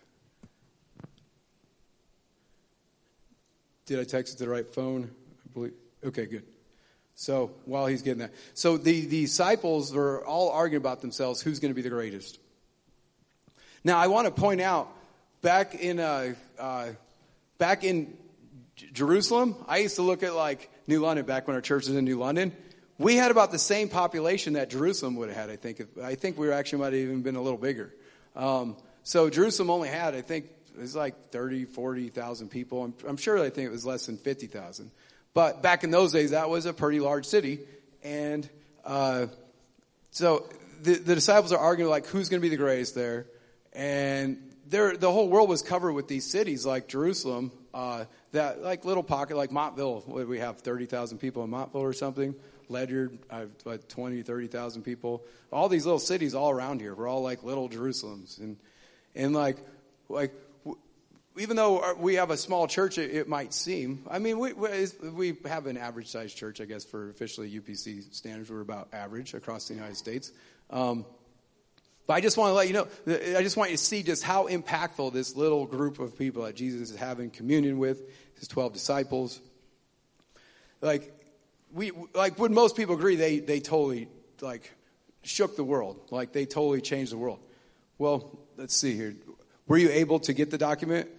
Speaker 2: Did I text it to the right phone? I believe. Okay, good. So while he's getting that, so the, the disciples were all arguing about themselves who's going to be the greatest. Now I want to point out, back in uh, uh, back in J- Jerusalem, I used to look at like New London back when our church was in New London. We had about the same population that Jerusalem would have had. I think. I think we were actually might have even been a little bigger. Um, so Jerusalem only had, I think, it was like thirty, forty thousand people. I'm, I'm sure I think it was less than fifty thousand. But back in those days, that was a pretty large city. And uh, so the, the disciples are arguing, like, who's going to be the greatest there? And the whole world was covered with these cities like Jerusalem, uh, that like little pocket, like Montville. What do we have, thirty thousand people in Montville or something? Ledyard, I have like twenty, thirty thousand people. All these little cities all around here. We're all like little Jerusalems. And, and like, like, even though we have a small church, it, it might seem. I mean, we we have an average sized church, I guess, for officially U P C standards. We're about average across the United States. Um, but I just want to let you know, I just want you to see just how impactful this little group of people that Jesus is having communion with, his twelve disciples. Like, we, like, would most people agree they, they totally, like, shook the world. Like, they totally changed the world. Well, let's see here. Were you able to get the document?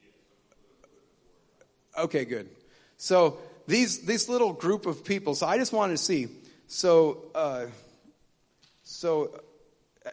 Speaker 2: Okay, good. So these this little group of people. So I just wanted to see. So uh, so uh,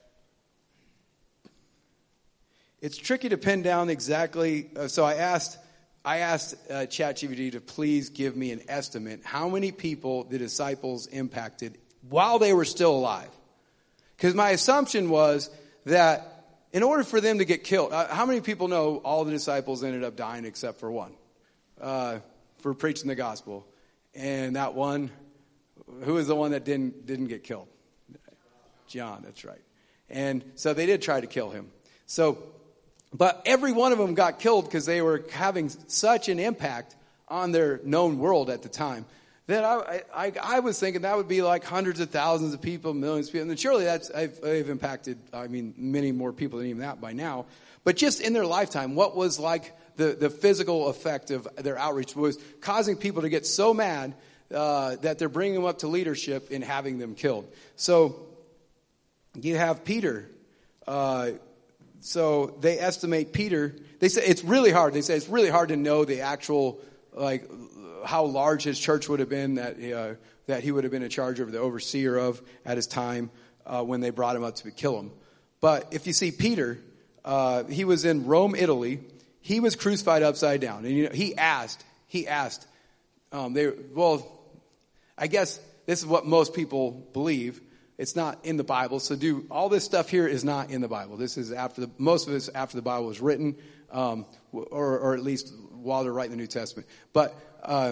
Speaker 2: it's tricky to pin down exactly. Uh, so I asked I asked uh, ChatGPT to please give me an estimate how many people the disciples impacted while they were still alive. Because my assumption was that in order for them to get killed, uh, how many people know all the disciples ended up dying except for one? Uh, for preaching the gospel. And that one, who was the one that didn't didn't get killed? John, that's right. And so they did try to kill him. So, but every one of them got killed because they were having such an impact on their known world at the time that I, I, I was thinking that would be like hundreds of thousands of people, millions of people. And surely that's, I've, I've impacted, I mean, many more people than even that by now. But just in their lifetime, what was like the, the physical effect of their outreach was causing people to get so mad uh, that they're bringing them up to leadership and having them killed. So you have Peter. Uh, so they estimate Peter. They say it's really hard. They say it's really hard to know the actual, like, how large his church would have been that uh, that he would have been in charge of, the overseer of at his time uh, when they brought him up to kill him. But if you see Peter, uh, he was in Rome, Italy. He was crucified upside down, and you know he asked. He asked. Um, they well, I guess this is what most people believe. It's not in the Bible, so do all this stuff here is not in the Bible. This is after the most of this after the Bible was written, um, or or at least while they're writing the New Testament. But uh,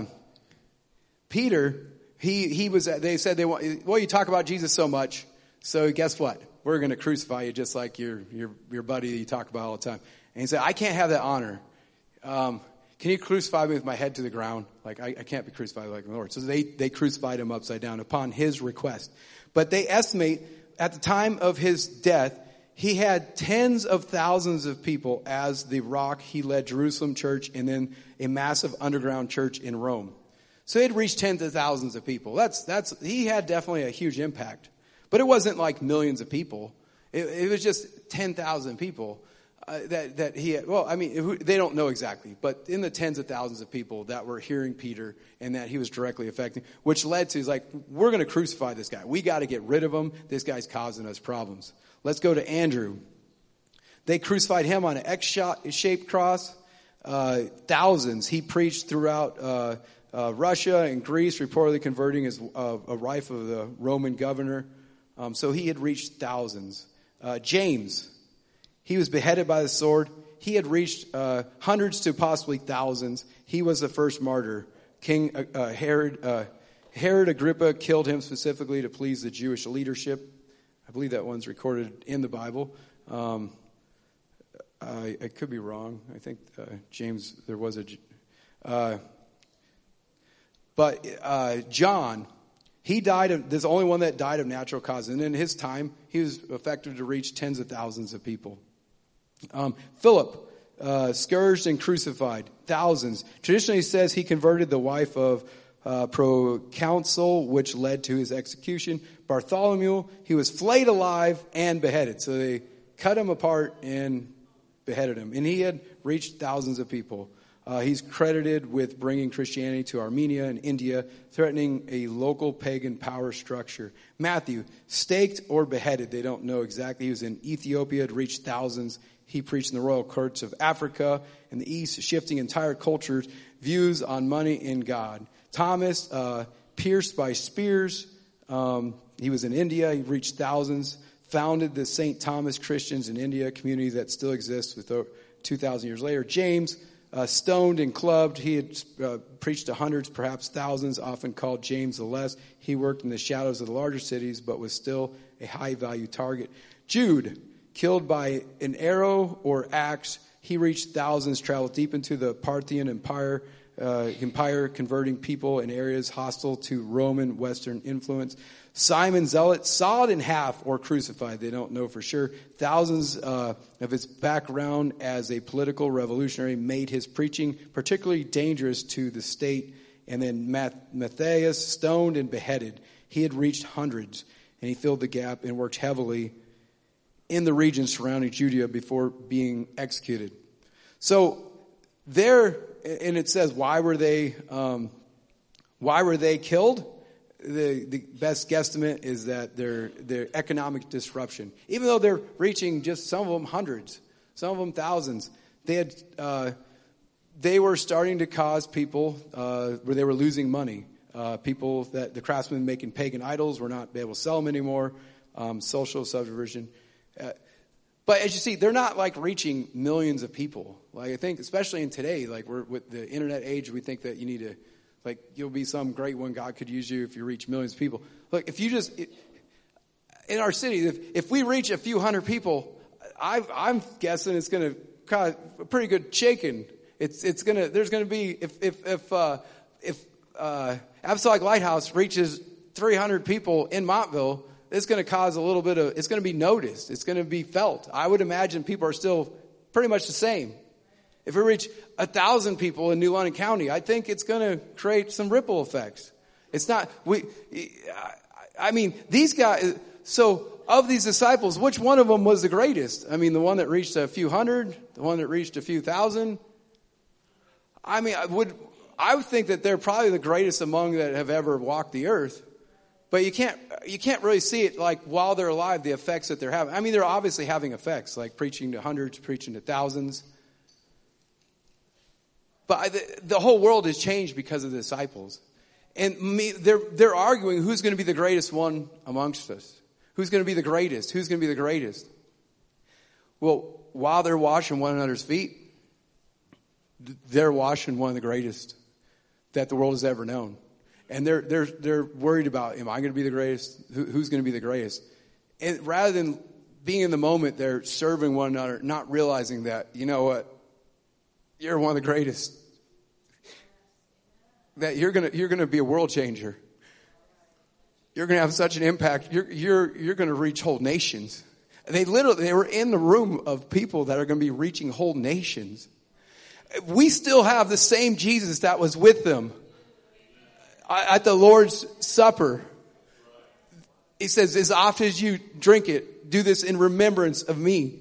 Speaker 2: Peter, he he was. They said they want. Well, you talk about Jesus so much, so guess what? We're going to crucify you just like your your your buddy that you talk about all the time. And he said, I can't have that honor. Um, can you crucify me with my head to the ground? Like, I, I can't be crucified like the Lord. So they, they crucified him upside down upon his request. But they estimate at the time of his death, he had tens of thousands of people as the rock. He led Jerusalem church and then a massive underground church in Rome. So he had reached tens of thousands of people. That's, that's, he had definitely a huge impact. But it wasn't like millions of people. It, it was just ten thousand people. Uh, that that he had, well, I mean, who, they don't know exactly, but in the tens of thousands of people that were hearing Peter and that he was directly affecting, which led to, he's like, we're going to crucify this guy. We got to get rid of him. This guy's causing us problems. Let's go to Andrew. They crucified him on an X-shaped cross. Uh, thousands. He preached throughout uh, uh, Russia and Greece, reportedly converting as uh, a wife of the Roman governor. Um, so he had reached thousands. Uh, James. He was beheaded by the sword. He had reached uh, hundreds to possibly thousands. He was the first martyr. King uh, uh, Herod uh, Herod Agrippa killed him specifically to please the Jewish leadership. I believe that one's recorded in the Bible. Um, I, I could be wrong. I think uh, James, there was a... Uh, but uh, John, he died of... There's the only one that died of natural causes. And in his time, he was effective to reach tens of thousands of people. Um, Philip, uh, scourged and crucified, thousands. Traditionally says he converted the wife of uh, proconsul, which led to his execution. Bartholomew, he was flayed alive and beheaded. So they cut him apart and beheaded him. And he had reached thousands of people. Uh, he's credited with bringing Christianity to Armenia and India, threatening a local pagan power structure. Matthew, staked or beheaded. They don't know exactly. He was in Ethiopia, had reached thousands. He preached in the royal courts of Africa and the East, shifting entire cultures' views on money and God. Thomas, uh, pierced by spears. Um, he was in India. He reached thousands. Founded the Saint Thomas Christians in India, a community that still exists with two thousand years later. James, uh, stoned and clubbed. He had uh, preached to hundreds, perhaps thousands, often called James the Less. He worked in the shadows of the larger cities, but was still a high-value target. Jude, killed by an arrow or axe. He reached thousands, traveled deep into the Parthian Empire, uh, empire, converting people in areas hostile to Roman Western influence. Simon Zealot, sawed in half or crucified. They don't know for sure. Thousands uh, of his background as a political revolutionary made his preaching particularly dangerous to the state. And then Matthias, stoned and beheaded. He had reached hundreds, and he filled the gap and worked heavily in the region surrounding Judea before being executed. So there, and it says, why were they, um, why were they killed? The, the best guesstimate is that their their economic disruption. Even though they're reaching just some of them hundreds, some of them thousands, they had uh, they were starting to cause people uh, where they were losing money. Uh, people that the craftsmen making pagan idols were not able to sell them anymore. Um, social subversion. Uh, but as you see, they're not like reaching millions of people. Like I think, especially in today, like we're with the internet age, we think that you need to. Like, you'll be some great one. God could use you if you reach millions of people. Look, if you just, it, in our city, if, if we reach a few hundred people, I, I'm guessing it's going to cause a pretty good shaking. It's, it's going to, there's going to be, if, if, if, uh, if, uh, Apostolic Lighthouse reaches three hundred people in Montville, it's going to cause a little bit of, it's going to be noticed. It's going to be felt. I would imagine people are still pretty much the same. If we reach a thousand people in New London County, I think it's going to create some ripple effects. It's not, we, I mean, these guys, so of these disciples, which one of them was the greatest? I mean, the one that reached a few hundred, the one that reached a few thousand. I mean, I would, I would think that they're probably the greatest among that have ever walked the earth. But you can't, you can't really see it like while they're alive, the effects that they're having. I mean, they're obviously having effects, like preaching to hundreds, preaching to thousands. But the, the whole world has changed because of the disciples. And me, they're, they're arguing who's going to be the greatest one amongst us. Who's going to be the greatest? Who's going to be the greatest? Well, while they're washing one another's feet, they're washing one of the greatest that the world has ever known. And they're, they're, they're worried about, am I going to be the greatest? Who, who's going to be the greatest? And rather than being in the moment, they're serving one another, not realizing that, you know what? You're one of the greatest. That you're gonna you're gonna be a world changer. You're gonna have such an impact. You're you're you're gonna reach whole nations. They literally they were in the room of people that are gonna be reaching whole nations. We still have the same Jesus that was with them at the Lord's Supper. He says, as often as you drink it, do this in remembrance of me.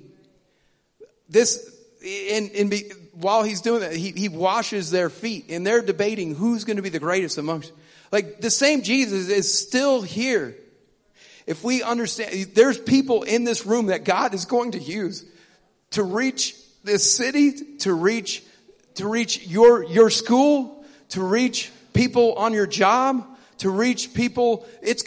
Speaker 2: This in in be. While he's doing that, he, he washes their feet, and they're debating who's going to be the greatest amongst. Like, the same Jesus is still here. If we understand, there's people in this room that God is going to use to reach this city, to reach, to reach your, your school, to reach people on your job, to reach people. It's,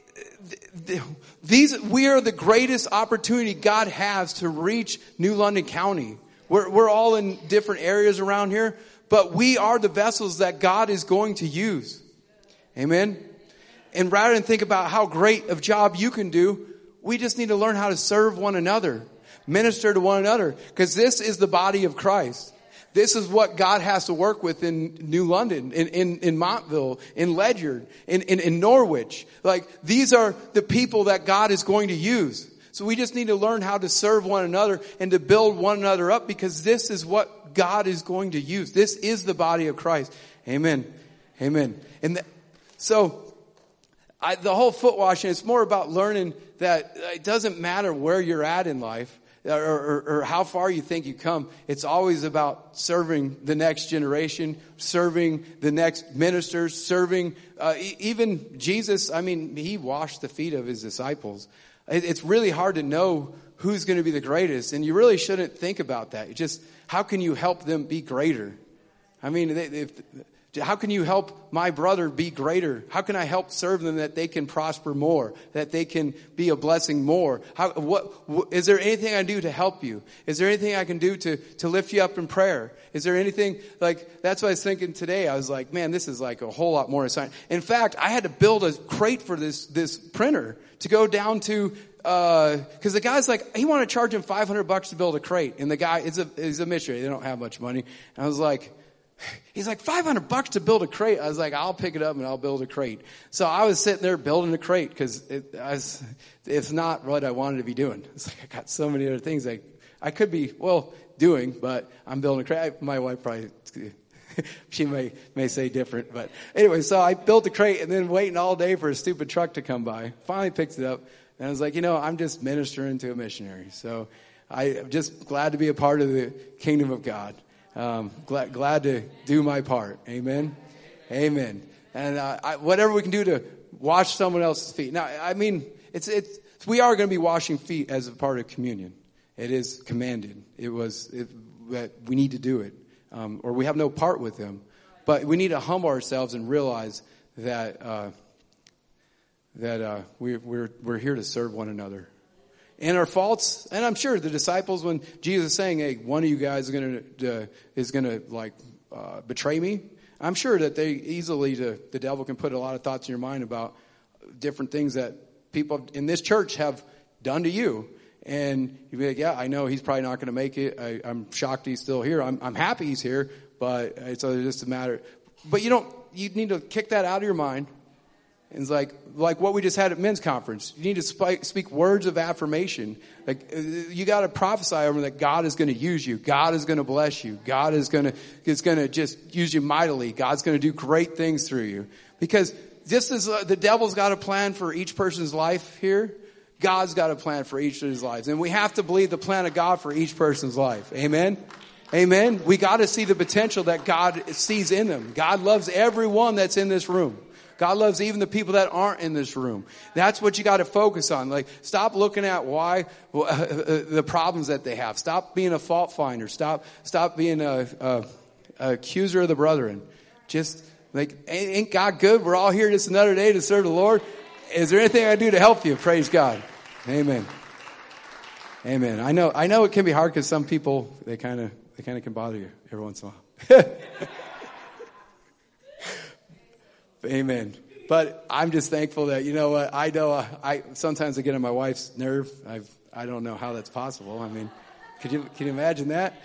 Speaker 2: these, we are the greatest opportunity God has to reach New London County. We're, we're all in different areas around here, but we are the vessels that God is going to use. Amen. And rather than think about how great of job you can do, we just need to learn how to serve one another, minister to one another, because this is the body of Christ. This is what God has to work with in New London, in, in, in Montville, in Ledyard, in, in, in Norwich. Like, these are the people that God is going to use. So we just need to learn how to serve one another and to build one another up, because this is what God is going to use. This is the body of Christ. Amen. Amen. And the, so I, the whole foot washing, it's more about learning that it doesn't matter where you're at in life or, or, or how far you think you come. It's always about serving the next generation, serving the next ministers, serving uh, even Jesus. I mean, he washed the feet of his disciples. It's really hard to know who's going to be the greatest, and you really shouldn't think about that. It's just, how can you help them be greater? I mean, they, if, How can you help my brother be greater? How can I help serve them that they can prosper more, that they can be a blessing more? How, what, what, is there anything I can do to help you? Is there anything I can do to, to lift you up in prayer? Is there anything, like, that's what I was thinking today. I was like, man, this is like a whole lot more assignment. In fact, I had to build a crate for this, this printer to go down to, uh, cause the guy's like, he wanted to charge him five hundred bucks to build a crate. And the guy is a, is a missionary. They don't have much money. And I was like, he's like, five hundred bucks to build a crate. I was like, I'll pick it up and I'll build a crate. So I was sitting there building a crate because it, I was, it's not what I wanted to be doing. It's like, I got so many other things I, I could be, well, doing, but I'm building a crate. My wife probably, she may, may say different, but anyway, so I built the crate and then waiting all day for a stupid truck to come by. Finally picked it up and I was like, you know, I'm just ministering to a missionary. So I'm just glad to be a part of the kingdom of God. Um, glad, glad to do my part. Amen. Amen. And, uh, I, whatever we can do to wash someone else's feet. Now, I mean, it's, it's, we are going to be washing feet as a part of communion. It is commanded. It was, it, that we need to do it. Um, or we have no part with them. But we need to humble ourselves and realize that, uh, that, uh, we, we're, we're here to serve one another. And our faults, and I'm sure the disciples, when Jesus is saying, hey, one of you guys is going to, uh, is going to like, uh, betray me. I'm sure that they easily, the, the devil can put a lot of thoughts in your mind about different things that people in this church have done to you. And you'd be like, yeah, I know he's probably not going to make it. I, I'm shocked he's still here. I'm, I'm happy he's here, but it's just a matter. But you don't, you need to kick that out of your mind. And it's like, like what we just had at men's conference. You need to speak, speak words of affirmation. Like, you got to prophesy over that God is going to use you. God is going to bless you. God is going to, is going to just use you mightily. God's going to do great things through you. Because just as uh, the devil's got a plan for each person's life here, God's got a plan for each of his lives. And we have to believe the plan of God for each person's life. Amen? Amen? We got to see the potential that God sees in them. God loves everyone that's in this room. God loves even the people that aren't in this room. That's what you got to focus on. Like, stop looking at why, uh, uh, the problems that they have. Stop being a fault finder. Stop, stop being a, a, a accuser of the brethren. Just like, ain't God good? We're all here just another day to serve the Lord. Is there anything I can do to help you? Praise God. Amen. Amen. I know, I know it can be hard because some people, they kind of, they kind of can bother you every once in a while. Amen. But I'm just thankful that, you know what, I know, uh, I, sometimes I get on my wife's nerve. I've, I don't know how that's possible. I mean, could you, can you imagine that?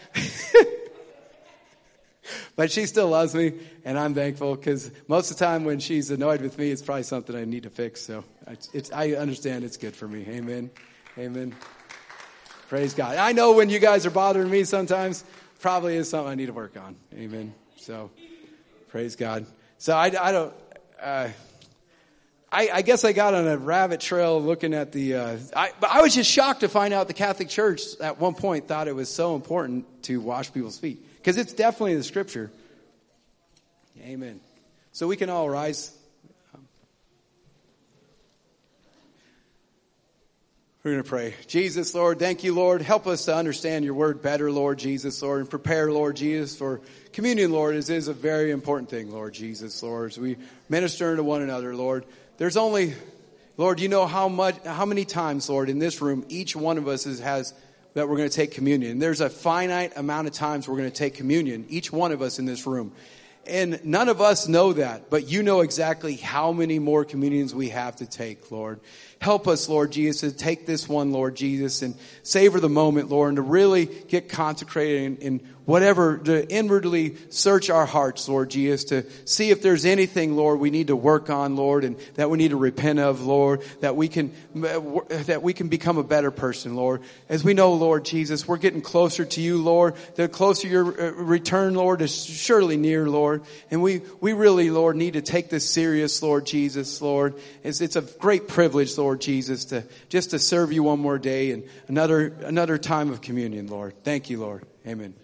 Speaker 2: But she still loves me, and I'm thankful because most of the time when she's annoyed with me, it's probably something I need to fix. So it's, it's, I understand it's good for me. Amen. Amen. Praise God. I know when you guys are bothering me sometimes, probably is something I need to work on. Amen. So praise God. So I, I don't, uh, I, I guess I got on a rabbit trail looking at the, uh, I, but I was just shocked to find out the Catholic Church at one point thought it was so important to wash people's feet. Because it's definitely the scripture. Amen. So we can all rise. We're going to pray. Jesus, Lord, thank you, Lord. Help us to understand your word better, Lord Jesus, Lord, and prepare, Lord Jesus, for communion, Lord. It is a very important thing, Lord Jesus, Lord, as we minister to one another, Lord. There's only, Lord, you know how much, how many times, Lord, in this room, each one of us is, has that we're going to take communion. There's a finite amount of times we're going to take communion, each one of us in this room. And none of us know that, but you know exactly how many more communions we have to take, Lord. Help us, Lord Jesus, to take this one, Lord Jesus, and savor the moment, Lord, and to really get consecrated in, in whatever, to inwardly search our hearts, Lord Jesus, to see if there's anything, Lord, we need to work on, Lord, and that we need to repent of, Lord, that we can, that we can become a better person, Lord. As we know, Lord Jesus, we're getting closer to you, Lord. The closer your return, Lord, is surely near, Lord. And we, we really, Lord, need to take this serious, Lord Jesus, Lord. It's, it's a great privilege, Lord Jesus, to just to serve you one more day and another, another time of communion, Lord. Thank you, Lord. Amen.